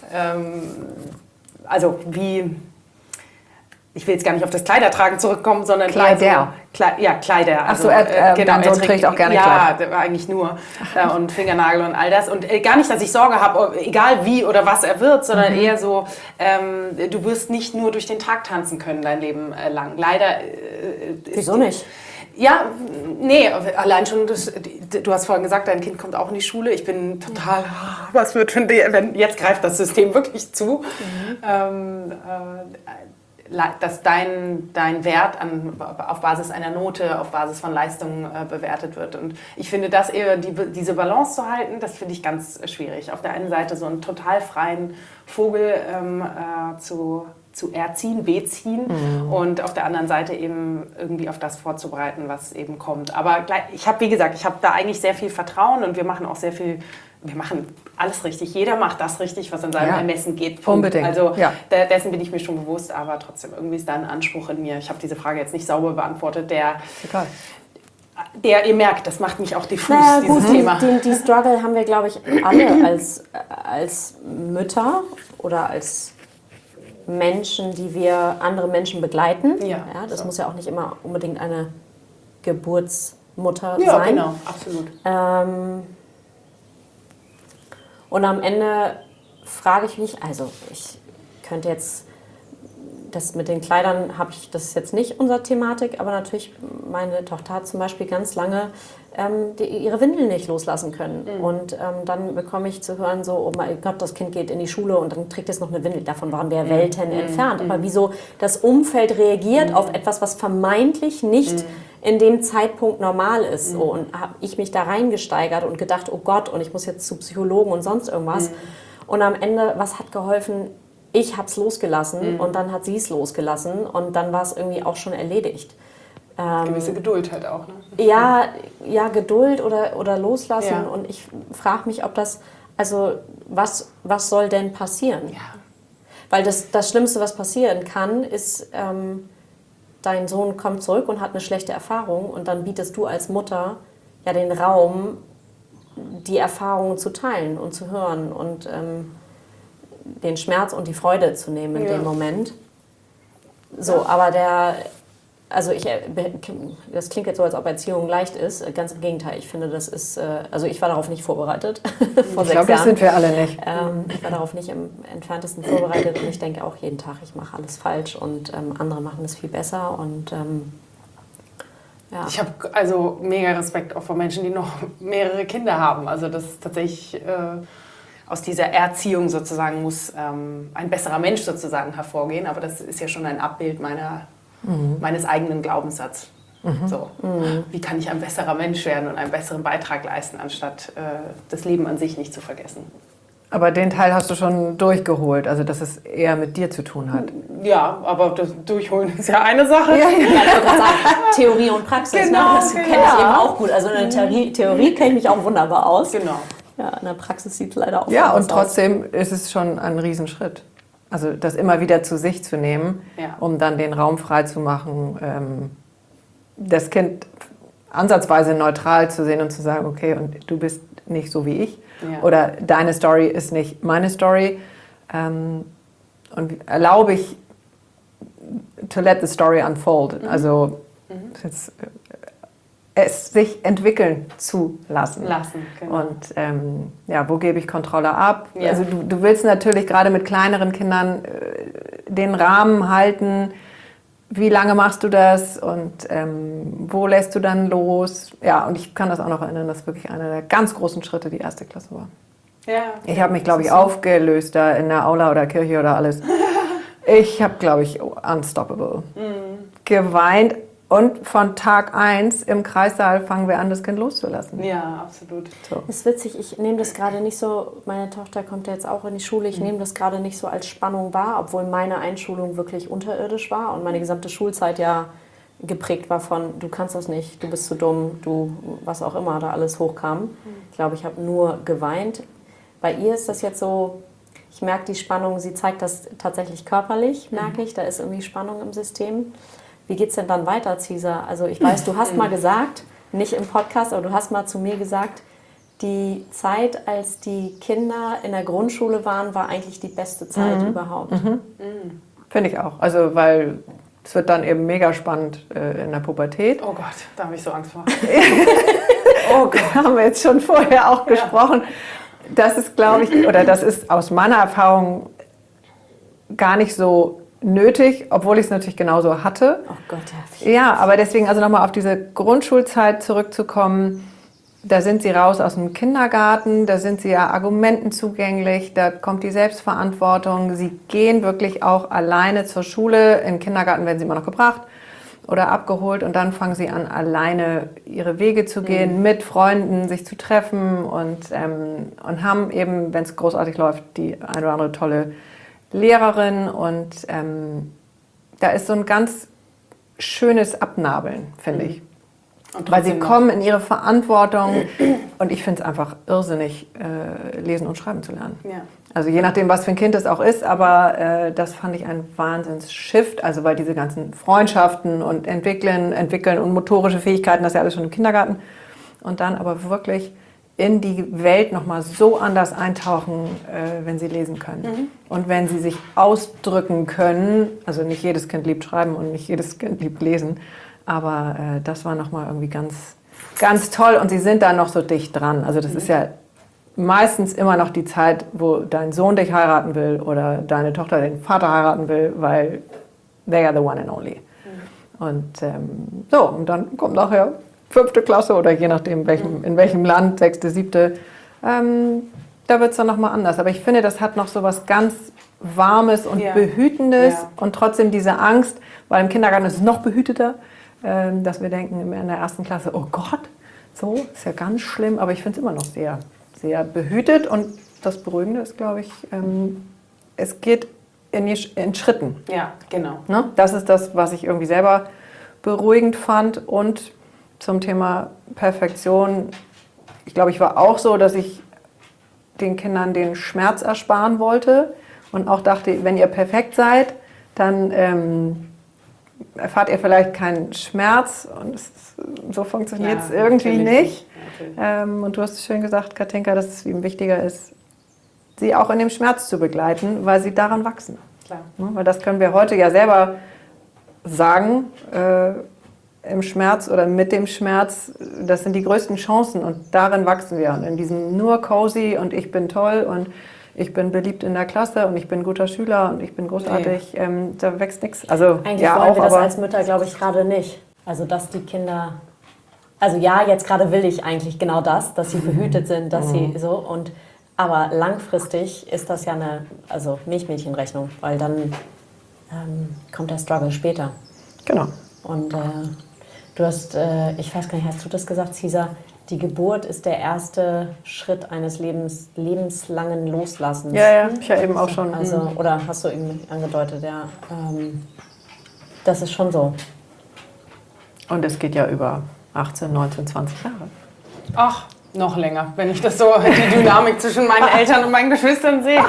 ich will jetzt gar nicht auf das Kleidertragen zurückkommen, sondern Kleider. Kleider. Ach so, dein Sohn trägt auch gerne Kleider. Ja, eigentlich nur. Und Fingernagel und all das. Und gar nicht, dass ich Sorge habe, egal wie oder was er wird, sondern eher so, du wirst nicht nur durch den Tag tanzen können dein Leben lang. Leider. Wieso nicht? Ja, nee, allein schon, du hast vorhin gesagt, dein Kind kommt auch in die Schule. Ich bin total, was wird, wenn jetzt greift das System wirklich zu. Dass dein Wert auf Basis einer Note, auf Basis von Leistungen bewertet wird. Und ich finde, das eher diese Balance zu halten, das finde ich ganz schwierig. Auf der einen Seite so einen total freien Vogel zu erziehen, beziehen und auf der anderen Seite eben irgendwie auf das vorzubereiten, was eben kommt. Aber ich habe da eigentlich sehr viel Vertrauen und wir machen auch sehr viel. Wir machen alles richtig. Jeder macht das richtig, was in seinem Ermessen geht. Punkt. Unbedingt. Also dessen bin ich mir schon bewusst, aber trotzdem irgendwie ist da ein Anspruch in mir. Ich habe diese Frage jetzt nicht sauber beantwortet, der ihr merkt, das macht mich auch diffus, dieses Thema. Die Struggle haben wir, glaube ich, alle als Mütter oder als Menschen, die wir andere Menschen begleiten. Ja, das muss ja auch nicht immer unbedingt eine Geburtsmutter sein. Ja, genau, absolut. Und am Ende frage ich mich, also ich könnte jetzt das mit den Kleidern das ist jetzt nicht unsere Thematik, aber natürlich, meine Tochter hat zum Beispiel ganz lange ihre Windeln nicht loslassen können. Und dann bekomme ich zu hören, so, oh mein Gott, das Kind geht in die Schule und dann trägt es noch eine Windel. Davon waren wir Welten entfernt. Aber wieso das Umfeld reagiert auf etwas, was vermeintlich nicht in dem Zeitpunkt normal ist. So, und habe ich mich da reingesteigert und gedacht, oh Gott, und ich muss jetzt zu Psychologen und sonst irgendwas. Und am Ende, was hat geholfen? Ich habe es losgelassen und dann hat sie es losgelassen und dann war es irgendwie auch schon erledigt. Gewisse Geduld halt auch, ne? Ja, Geduld oder loslassen. Ja. Und ich frage mich, ob das, also was soll denn passieren? Ja. Weil das Schlimmste, was passieren kann, ist, dein Sohn kommt zurück und hat eine schlechte Erfahrung und dann bietest du als Mutter ja den Raum, die Erfahrungen zu teilen und zu hören und den Schmerz und die Freude zu nehmen in dem Moment. So, aber das klingt jetzt so, als ob Erziehung leicht ist. Ganz im Gegenteil. Ich finde, das ist, also ich war darauf nicht vorbereitet. Vor 6 Jahren. Ich glaube, das sind wir alle nicht. Ich war darauf nicht im entferntesten vorbereitet und ich denke auch jeden Tag, ich mache alles falsch und andere machen es viel besser und ja. Ich habe also mega Respekt auch vor Menschen, die noch mehrere Kinder haben. Also das ist tatsächlich aus dieser Erziehung sozusagen muss ein besserer Mensch sozusagen hervorgehen. Aber das ist ja schon ein Abbild meines eigenen Glaubenssatzes. So. Wie kann ich ein besserer Mensch werden und einen besseren Beitrag leisten, anstatt das Leben an sich nicht zu vergessen. Aber den Teil hast du schon durchgeholt, also dass es eher mit dir zu tun hat. Ja, aber das Durchholen ist ja eine Sache. Ja, ich würde sagen, Theorie und Praxis, Genau, ne? Das kenne ich eben auch gut. Also in der Theorie kenne ich mich auch wunderbar aus. Genau. Ja, in der Praxis sieht es leider auch Ja, anders und trotzdem ist es schon ein Riesenschritt. Also das immer wieder zu sich zu nehmen, um dann den Raum frei zu machen, das Kind ansatzweise neutral zu sehen und zu sagen, okay, und du bist nicht so wie ich. Ja. Oder deine Story ist nicht meine Story. Und erlaube ich to let the story unfold. Also es sich entwickeln zu lassen. Genau. Und wo gebe ich Kontrolle ab? Ja. Also du willst natürlich gerade mit kleineren Kindern den Rahmen halten. Wie lange machst du das und wo lässt du dann los? Ja, und ich kann das auch noch erinnern, dass wirklich einer der ganz großen Schritte die 1. Klasse war. Ja, ich habe mich, glaube ich, aufgelöst da in der Aula oder Kirche oder alles. Ich habe, glaube ich, unstoppable geweint. Und von Tag 1 im Kreissaal fangen wir an, das Kind loszulassen. Ja, absolut. So. Das ist witzig, ich nehme das gerade nicht so, meine Tochter kommt ja jetzt auch in die Schule, ich nehme das gerade nicht so als Spannung wahr, obwohl meine Einschulung wirklich unterirdisch war und meine gesamte Schulzeit ja geprägt war von, du kannst das nicht, du bist zu dumm, du, was auch immer da alles hochkam. Ich glaube, ich habe nur geweint. Bei ihr ist das jetzt so, ich merke die Spannung, sie zeigt das tatsächlich körperlich, merke ich, da ist irgendwie Spannung im System. Wie geht es denn dann weiter, Cesar? Also ich weiß, du hast mal gesagt, nicht im Podcast, aber du hast mal zu mir gesagt, die Zeit, als die Kinder in der Grundschule waren, war eigentlich die beste Zeit überhaupt. Finde ich auch. Also weil es wird dann eben mega spannend in der Pubertät. Oh Gott, da habe ich so Angst vor. Oh Gott, haben wir jetzt schon vorher auch gesprochen. Das ist, glaube ich, oder das ist aus meiner Erfahrung gar nicht so nötig, obwohl ich es natürlich genauso hatte. Oh Gott, ja. Aber deswegen, also nochmal auf diese Grundschulzeit zurückzukommen, da sind sie raus aus dem Kindergarten, da sind sie ja Argumenten zugänglich, da kommt die Selbstverantwortung, sie gehen wirklich auch alleine zur Schule, im Kindergarten werden sie immer noch gebracht oder abgeholt und dann fangen sie an, alleine ihre Wege zu gehen, mit Freunden sich zu treffen und haben eben, wenn es großartig läuft, die eine oder andere tolle Lehrerin und da ist so ein ganz schönes Abnabeln, finde ich. Weil sie kommen in ihre Verantwortung und ich finde es einfach irrsinnig, lesen und schreiben zu lernen. Ja. Also je nachdem, was für ein Kind es auch ist, aber das fand ich ein Wahnsinns-Shift, also weil diese ganzen Freundschaften und entwickeln und motorische Fähigkeiten, das ist ja alles schon im Kindergarten und dann aber wirklich in die Welt nochmal so anders eintauchen, wenn sie lesen können. Und wenn sie sich ausdrücken können, also nicht jedes Kind liebt schreiben und nicht jedes Kind liebt lesen, aber das war nochmal irgendwie ganz, ganz toll und sie sind da noch so dicht dran. Also das ist ja meistens immer noch die Zeit, wo dein Sohn dich heiraten will oder deine Tochter den Vater heiraten will, weil they are the one and only. Und und dann kommt nachher 5. Klasse oder je nachdem in welchem Land, 6., 7., da wird es dann nochmal anders. Aber ich finde, das hat noch so was ganz Warmes und Behütendes und trotzdem diese Angst, weil im Kindergarten ist es noch behüteter, dass wir denken in der 1. Klasse, oh Gott, so, ist ja ganz schlimm, aber ich finde es immer noch sehr, sehr behütet und das Beruhigende ist, glaube ich, es geht in Schritten. Ja, genau. Ne? Das ist das, was ich irgendwie selber beruhigend fand und zum Thema Perfektion, ich glaube, ich war auch so, dass ich den Kindern den Schmerz ersparen wollte und auch dachte, wenn ihr perfekt seid, dann erfahrt ihr vielleicht keinen Schmerz und so funktioniert es irgendwie nicht. Und du hast es schön gesagt, Katinka, dass es ihm wichtiger ist, sie auch in dem Schmerz zu begleiten, weil sie daran wachsen. Klar. Ne? Weil das können wir heute ja selber sagen, im Schmerz oder mit dem Schmerz, das sind die größten Chancen und darin wachsen wir. Und in diesem nur cozy und ich bin toll und ich bin beliebt in der Klasse und ich bin guter Schüler und ich bin großartig, da wächst nichts. Also, eigentlich wollen wir das als Mütter, glaube ich, gerade nicht. Also, dass die Kinder, also ja, jetzt gerade will ich eigentlich genau das, dass sie behütet sind, dass sie so und aber langfristig ist das ja eine Milchmädchenrechnung, weil dann kommt der Struggle später. Genau. Und du hast, ich weiß gar nicht, hast du das gesagt, Cesar? Die Geburt ist der erste Schritt eines lebenslangen Loslassens. Ja, ich ja eben auch schon. Also, oder hast du irgendwie angedeutet, ja. Das ist schon so. Und es geht ja über 18, 19, 20 Jahre. Ach, noch länger, wenn ich das so, die Dynamik zwischen meinen Eltern und meinen Geschwistern sehe.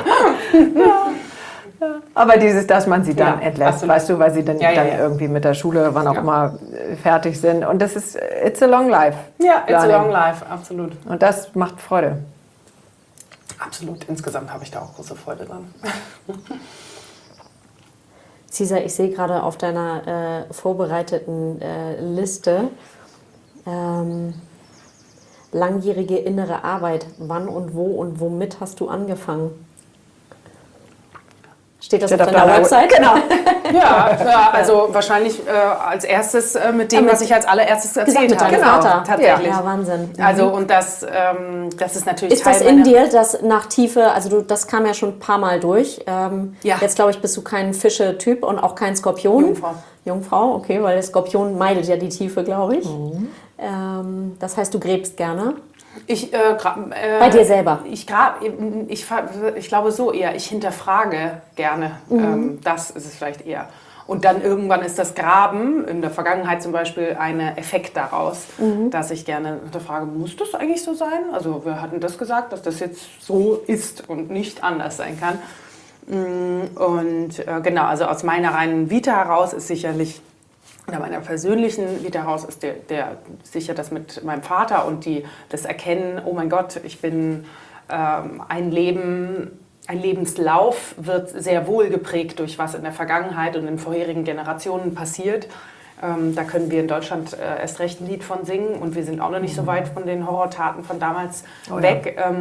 Aber dass man sie dann entlässt, absolut. weißt du, weil sie dann irgendwie mit der Schule, wann auch immer, fertig sind. Und das ist, it's a long life. Ja, it's a long life, absolut. Und das macht Freude. Absolut, insgesamt habe ich da auch große Freude dran. Cesar, ich sehe gerade auf deiner vorbereiteten Liste langjährige innere Arbeit. Wann und wo und womit hast du angefangen? Steht das auf deiner Website? Genau. Ja, also wahrscheinlich als erstes mit dem, was ich als allererstes erzählt habe. Genau, tatsächlich. Ja, Wahnsinn. Also und das ist natürlich Ist das in dir, das nach Tiefe, also das kam ja schon ein paar Mal durch. Jetzt glaube ich, bist du kein Fische-Typ und auch kein Skorpion. Jungfrau, okay, weil der Skorpion meidet ja die Tiefe, glaube ich. Das heißt, du gräbst gerne. Bei dir selber? Ich glaube so eher, ich hinterfrage gerne. Das ist es vielleicht eher. Und dann irgendwann ist das Graben, in der Vergangenheit zum Beispiel, ein Effekt daraus, dass ich gerne hinterfrage, muss das eigentlich so sein? Also wir hatten das gesagt, dass das jetzt so ist und nicht anders sein kann. Und genau, also aus meiner reinen Vita heraus ist sicherlich, oder meiner persönlichen Vita heraus ist der sicher das mit meinem Vater und das Erkennen, oh mein Gott, ich bin ein Lebenslauf wird sehr wohl geprägt durch was in der Vergangenheit und in vorherigen Generationen passiert. Da können wir in Deutschland erst recht ein Lied von singen und wir sind auch noch nicht so weit von den Horrortaten von damals weg. Ja.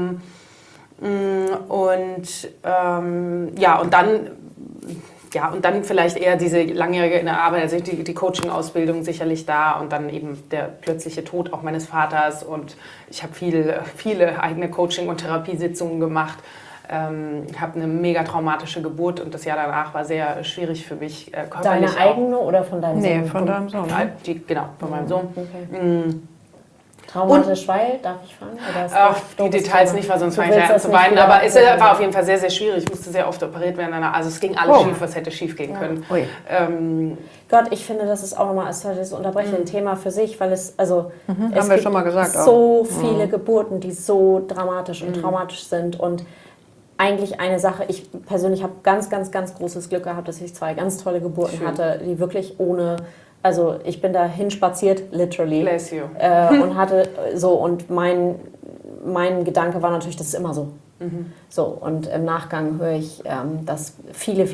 Und dann vielleicht eher diese langjährige innere Arbeit, also die Coaching-Ausbildung sicherlich da und dann eben der plötzliche Tod auch meines Vaters und ich habe viele eigene Coaching- und Therapiesitzungen gemacht. Ich habe eine mega traumatische Geburt und das Jahr danach war sehr schwierig für mich körperlich. Deine eigene oder von deinem Sohn? Nee, von deinem Sohn. Genau, von meinem Sohn. Okay. Traumatisch, weil, darf ich fragen? Die Details nicht, weil sonst fange ich an zu weinen. Aber es war auf jeden Fall sehr, sehr schwierig. Ich musste sehr oft operiert werden. Also es ging alles schief, was hätte schief gehen können. Gott, ich finde, das ist auch nochmal das unterbrechende Thema für sich, weil es haben wir schon mal gesagt, so viele Geburten, die so dramatisch und traumatisch sind und eigentlich eine Sache, ich persönlich habe ganz, ganz, ganz großes Glück gehabt, dass ich 2 ganz tolle Geburten hatte, die wirklich ohne... Also ich bin da hinspaziert, literally. Bless you. Und hatte so, und mein Gedanke war natürlich, das ist immer so. So, und im Nachgang höre ich, dass viele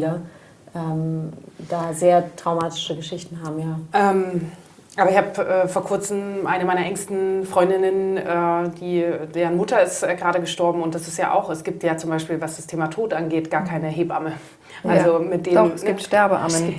da sehr traumatische Geschichten haben, ja. Aber ich habe vor kurzem eine meiner engsten Freundinnen, deren Mutter ist gerade gestorben und das ist ja auch, es gibt ja zum Beispiel, was das Thema Tod angeht, gar keine Hebamme. Also mit dem, doch, es gibt Sterbeammen.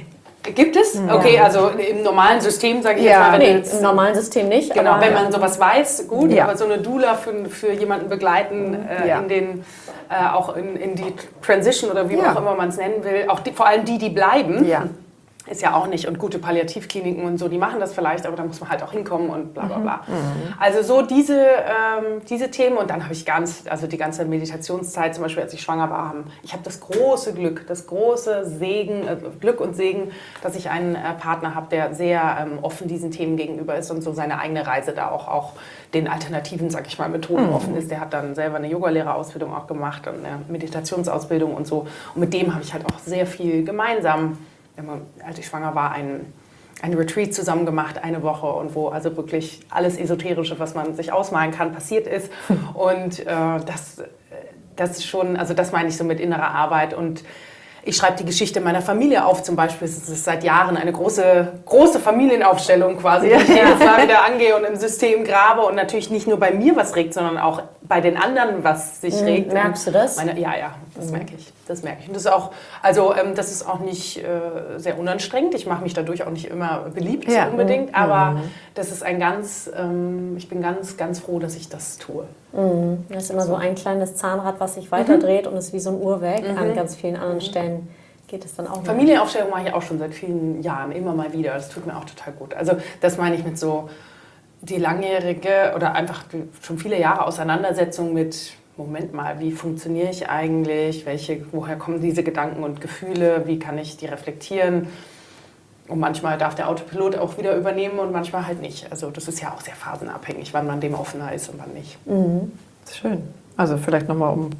Gibt es? Okay, also im normalen System, sage ich jetzt mal. Nee, im normalen System nicht. Genau, wenn man sowas weiß, gut, Ja. aber so eine Doula für jemanden begleiten, in den, auch in die Transition oder wie auch immer man es nennen will, auch vor allem die bleiben, ist ja auch nicht. Und gute Palliativkliniken und so, die machen das vielleicht, aber da muss man halt auch hinkommen und bla bla bla. Also so diese Themen und dann habe ich also die ganze Meditationszeit, zum Beispiel als ich schwanger war, ich habe das große Glück, das große Glück und Segen, dass ich einen Partner habe, der sehr offen diesen Themen gegenüber ist und so seine eigene Reise da auch den alternativen, sag ich mal, Methoden offen ist. Der hat dann selber eine Yogalehrerausbildung auch gemacht und eine Meditationsausbildung und so. Und mit dem habe ich halt auch sehr viel gemeinsam, als ich schwanger war, ein Retreat zusammen gemacht, eine Woche, und wo also wirklich alles Esoterische, was man sich ausmalen kann, passiert ist. Und das ist schon, also das meine ich so mit innerer Arbeit. Und ich schreibe die Geschichte meiner Familie auf, zum Beispiel. Es ist seit Jahren eine große Familienaufstellung quasi, die ich jedes Mal wieder angehe und im System grabe und natürlich nicht nur bei mir was regt, sondern auch bei den anderen was sich regt. Merkst du das? Ja, das merke ich. Das merke ich. Und das ist auch, also das ist auch nicht sehr unanstrengend. Ich mache mich dadurch auch nicht immer beliebt unbedingt, aber das ist ich bin ganz, ganz froh, dass ich das tue. Das ist immer so ein kleines Zahnrad, was sich weiterdreht und ist wie so ein Uhrwerk. An ganz vielen anderen Stellen geht es dann auch. Familienaufstellung mache ich auch schon seit vielen Jahren, immer mal wieder. Das tut mir auch total gut. Also das meine ich mit so die langjährige oder einfach schon viele Jahre Auseinandersetzung mit, Moment mal, wie funktioniere ich eigentlich? Woher kommen diese Gedanken und Gefühle? Wie kann ich die reflektieren? Und manchmal darf der Autopilot auch wieder übernehmen und manchmal halt nicht. Also das ist ja auch sehr phasenabhängig, wann man dem offener ist und wann nicht. Schön. Also vielleicht nochmal, um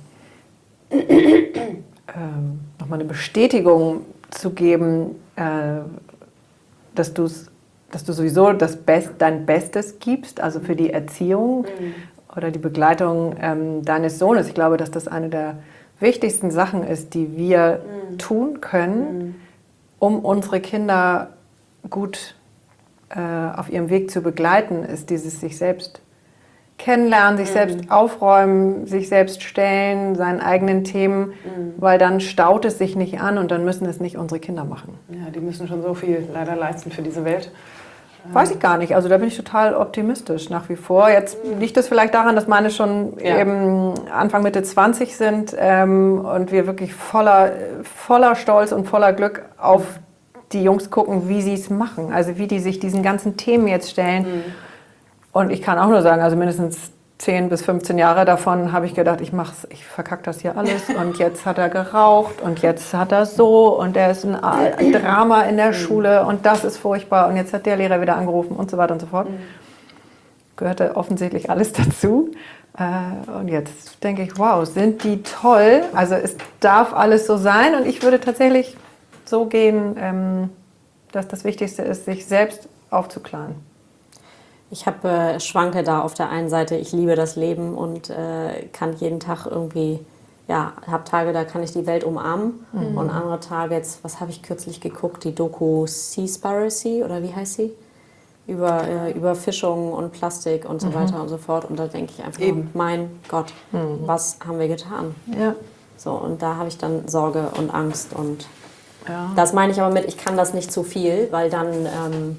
nochmal eine Bestätigung zu geben, dass du sowieso dein Bestes gibst, also für die Erziehung oder die Begleitung deines Sohnes. Ich glaube, dass das eine der wichtigsten Sachen ist, die wir tun können, um unsere Kinder gut auf ihrem Weg zu begleiten, ist dieses sich selbst kennenlernen, sich selbst aufräumen, sich selbst stellen, seinen eigenen Themen, weil dann staut es sich nicht an und dann müssen es nicht unsere Kinder machen. Ja, die müssen schon so viel leider leisten für diese Welt. Weiß ich gar nicht. Also da bin ich total optimistisch nach wie vor. Jetzt liegt es vielleicht daran, dass meine schon eben Anfang Mitte 20 sind und wir wirklich voller Stolz und voller Glück auf die Jungs gucken, wie sie es machen. Also wie die sich diesen ganzen Themen jetzt stellen. Und ich kann auch nur sagen, also mindestens 10 bis 15 Jahre davon habe ich gedacht, ich verkacke das hier alles und jetzt hat er geraucht und jetzt hat er so und er ist ein Drama in der Schule und das ist furchtbar und jetzt hat der Lehrer wieder angerufen und so weiter und so fort. Gehörte offensichtlich alles dazu. Und jetzt denke ich, wow, sind die toll. Also es darf alles so sein und ich würde tatsächlich so gehen, dass das Wichtigste ist, sich selbst aufzuklaren. Ich schwanke da auf der einen Seite, ich liebe das Leben und kann jeden Tag irgendwie, habe Tage, da kann ich die Welt umarmen und andere Tage, jetzt, was habe ich kürzlich geguckt, die Doku Seaspiracy oder wie heißt sie? Über Fischung und Plastik und so weiter und so fort und da denke ich einfach, mein Gott, was haben wir getan? Ja. So, und da habe ich dann Sorge und Angst und das meine ich aber mit, ich kann das nicht zu viel, weil dann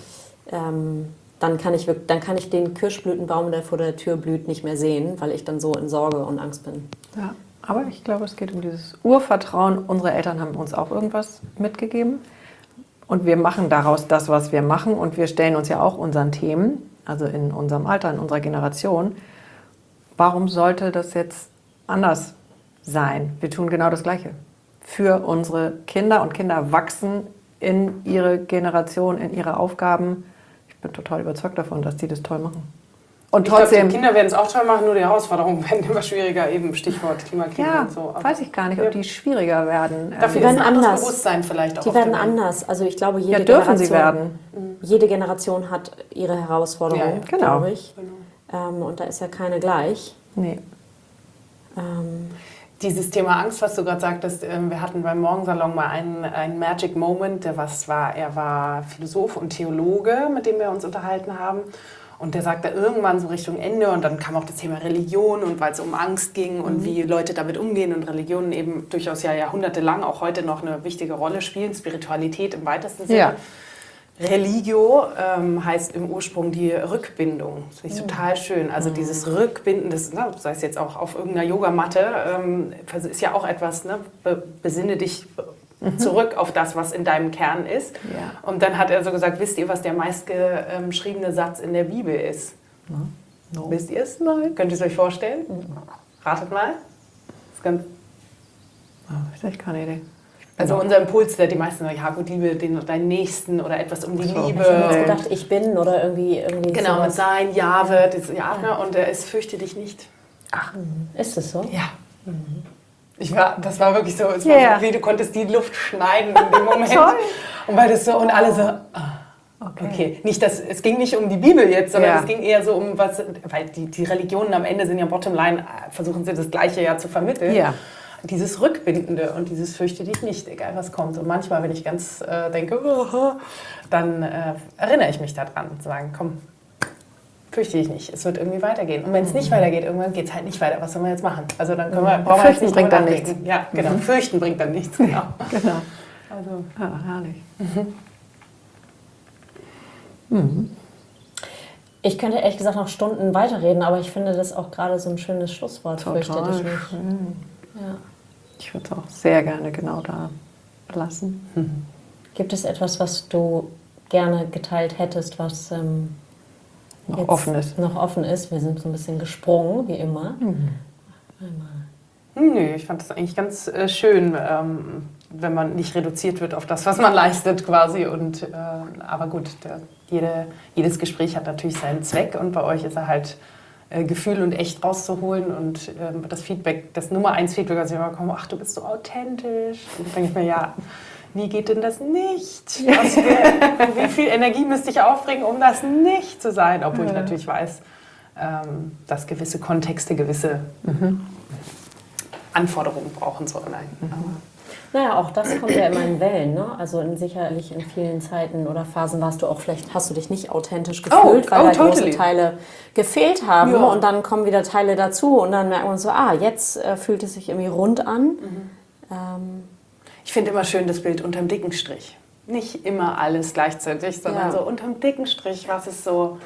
kann ich den Kirschblütenbaum, der vor der Tür blüht, nicht mehr sehen, weil ich dann so in Sorge und Angst bin. Ja, aber ich glaube, es geht um dieses Urvertrauen. Unsere Eltern haben uns auch irgendwas mitgegeben. Und wir machen daraus das, was wir machen. Und wir stellen uns ja auch unseren Themen, also in unserem Alter, in unserer Generation. Warum sollte das jetzt anders sein? Wir tun genau das Gleiche. Für unsere Kinder und Kinder wachsen in ihre Generation, in ihre Aufgaben. Ich bin total überzeugt davon, dass die das toll machen. Und trotzdem, ich glaube, die Kinder werden es auch toll machen, nur die Herausforderungen werden immer schwieriger, eben Stichwort Klimakrise und so. Aber weiß ich gar nicht, ob die schwieriger werden. Dafür werden ist ein anderes anders. Bewusstsein vielleicht auch. Die werden anders. Also ich glaube, jede dürfen Generation, sie werden. Jede Generation hat ihre Herausforderungen, genau. glaube ich. Und da ist ja keine gleich. Nee. Dieses Thema Angst, was du gerade sagtest, wir hatten beim Morgensalon mal einen Magic Moment, er war Philosoph und Theologe, mit dem wir uns unterhalten haben. Und der sagte irgendwann so Richtung Ende und dann kam auch das Thema Religion und weil es um Angst ging und wie Leute damit umgehen und Religionen eben durchaus ja jahrhundertelang auch heute noch eine wichtige Rolle spielen, Spiritualität im weitesten Sinne. Ja. Religio heißt im Ursprung die Rückbindung. Das finde ich total schön. Also dieses Rückbinden, das, ne, sei es jetzt auch auf irgendeiner Yogamatte, ist ja auch etwas, ne, besinne dich zurück auf das, was in deinem Kern ist. Ja. Und dann hat er so gesagt, wisst ihr, was der meistgeschriebene Satz in der Bibel ist? No. Wisst ihr es? Nein. Könnt ihr es euch vorstellen? Ratet mal. Das ist ganz Ich habe keine Idee. also unser Impuls, der die meisten sagen, ja gut, liebe deinen Nächsten oder etwas um die Liebe. Ich habe jetzt gedacht, ich bin oder irgendwie Genau, mit sowas. sein, Jahwe, ne, und er ist, fürchte dich nicht. Ach, ist das so? Ja. Das war wirklich so, es Ja. war so, wie du konntest die Luft schneiden in dem Moment. Toll. Und weil das so, und alle so, okay. Nicht, es ging nicht um die Bibel jetzt, sondern Ja. es ging eher so um was, weil die Religionen am Ende sind ja bottomline, versuchen sie das Gleiche ja zu vermitteln. Ja. Dieses Rückbindende und dieses fürchte dich nicht, egal was kommt. Und manchmal, wenn ich ganz denke, dann erinnere ich mich daran und sagen, komm, fürchte dich nicht, es wird irgendwie weitergehen. Und wenn es nicht weitergeht, irgendwann geht es halt nicht weiter. Was sollen wir jetzt machen? Also dann brauchen wir Fürchten jetzt bringt drüber dann nachdenken. Ja, genau. Fürchten bringt dann nichts, genau. Genau. Also, Herrlich. Ich könnte ehrlich gesagt noch Stunden weiterreden, aber ich finde das auch gerade so ein schönes Schlusswort. Fürchte dich nicht. Ja. Ich würde es auch sehr gerne genau da belassen. Gibt es etwas, was du gerne geteilt hättest, was Noch jetzt offen ist. noch offen ist? Wir sind so ein bisschen gesprungen, wie immer. nö, ich fand das eigentlich ganz schön, wenn man nicht reduziert wird auf das, was man leistet quasi. Und, aber gut, jedes Gespräch hat natürlich seinen Zweck und bei euch ist er halt Gefühl und echt rauszuholen und das Feedback, das Nummer 1 Feedback, was ich immer bekomme, ach, du bist so authentisch. Und dann denke ich mir, ja, wie geht denn das nicht? Wie viel Energie müsste ich aufbringen, um das nicht zu sein? Obwohl ich natürlich weiß, dass gewisse Kontexte gewisse Anforderungen brauchen sollen. Naja, auch das kommt ja immer in Wellen, ne? Also sicherlich in vielen Zeiten oder Phasen hast du dich nicht authentisch gefühlt, weil da große Teile gefehlt haben und dann kommen wieder Teile dazu und dann merkt man so, jetzt fühlt es sich irgendwie rund an. Ich finde immer schön das Bild unterm dicken Strich. Nicht immer alles gleichzeitig, sondern so unterm dicken Strich, was ist so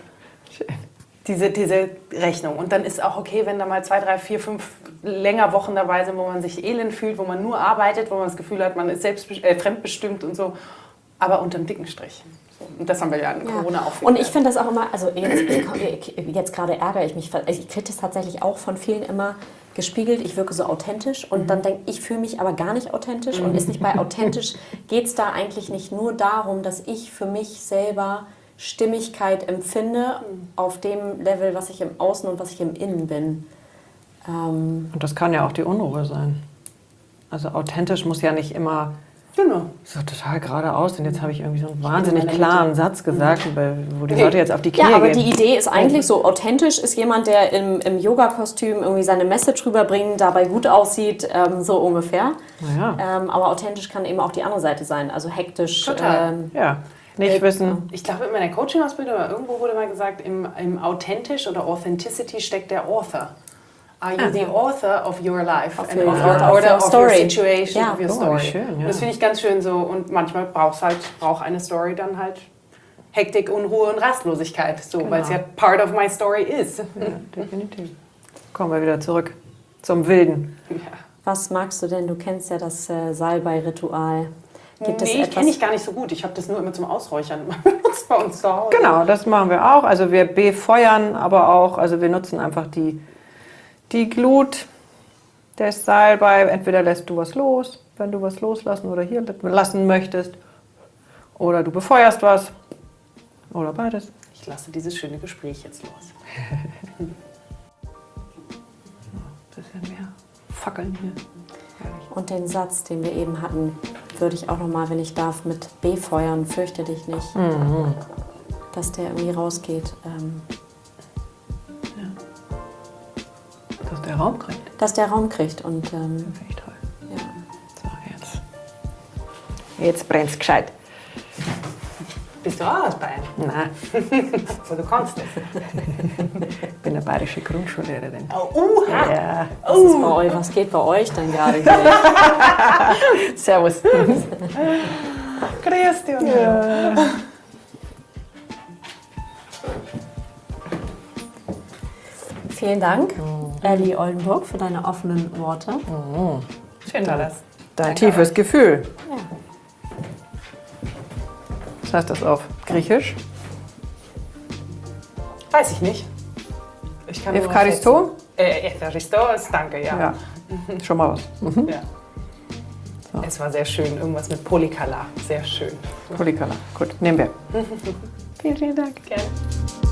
diese Rechnung. Und dann ist auch okay, wenn da mal 2, 3, 4, 5 länger Wochen dabei sind, wo man sich elend fühlt, wo man nur arbeitet, wo man das Gefühl hat, man ist fremdbestimmt und so. Aber unterm dicken Strich. Und das haben wir ja in Corona auch. Und ich finde das auch immer, also jetzt gerade ärgere ich mich, ich kriege das tatsächlich auch von vielen immer gespiegelt, ich wirke so authentisch und dann denke ich, fühle mich aber gar nicht authentisch und ist nicht bei authentisch, geht es da eigentlich nicht nur darum, dass ich für mich selber Stimmigkeit empfinde auf dem Level, was ich im Außen und was ich im Innen bin. Und das kann ja auch die Unruhe sein. Also authentisch muss ja nicht immer so total geradeaus. Und jetzt habe ich irgendwie so einen wahnsinnig klaren Satz gesagt, wo die Leute jetzt auf die Knie gehen. Ja, aber die Idee ist eigentlich so, authentisch ist jemand, der im Yoga-Kostüm irgendwie seine Message rüberbringt, dabei gut aussieht, so ungefähr. Ja. Aber authentisch kann eben auch die andere Seite sein, also hektisch. Total. Nicht wissen. Ich glaube, in meiner Coaching-Ausbildung oder irgendwo wurde mal gesagt, im Authentisch oder Authenticity steckt der Author. Are you the author of your life? Of and your of life. your order, Of of your your story. situation, Ja. of your Oh, story. schön, ja. Das finde ich ganz schön so. Und manchmal braucht eine Story dann halt Hektik, Unruhe und Rastlosigkeit. So, weil es ja part of my story ist. Ja, definitiv. Kommen wir wieder zurück zum Wilden. Was magst du denn? Du kennst ja das Salbei-Ritual. Gibt es Nee, etwas? kenne ich gar nicht so gut. Ich habe das nur immer zum Ausräuchern benutzt bei uns zu Hause. Genau, das machen wir auch. Also wir befeuern aber auch, also wir nutzen einfach die Glut des Salbei. Entweder lässt du was los, wenn du was loslassen oder hier lassen möchtest. Oder du befeuerst was. Oder beides. Ich lasse dieses schöne Gespräch jetzt los. Ein bisschen mehr Fackeln hier. Und den Satz, den wir eben hatten, würde ich auch nochmal, wenn ich darf, mit befeuern, fürchte dich nicht, dass der irgendwie rausgeht. Dass der Raum kriegt. Dass der Raum kriegt und Das finde ich toll. ja. So, jetzt brennt's gescheit. Bist du auch aus Bayern? Nein, Wo du kommst nicht? ich bin eine bayerische Grundschullehrerin. Oh, Ja, Was, ist bei euch, was geht bei euch denn gerade hier? servus. grüß dich. Vielen Dank, Elli Oldenburg, für deine offenen Worte. Schön war das. Dein Danke tiefes Gefühl. Ja. Was heißt das auf Griechisch? Weiß ich nicht. Ich kann nur Evcharisto? Evcharisto ist danke, ja. Ja, schon mal was. Ja. Es war sehr schön. Irgendwas mit Polikala. Sehr schön. Polikala. Gut, nehmen wir. Vielen, vielen Dank. Gerne.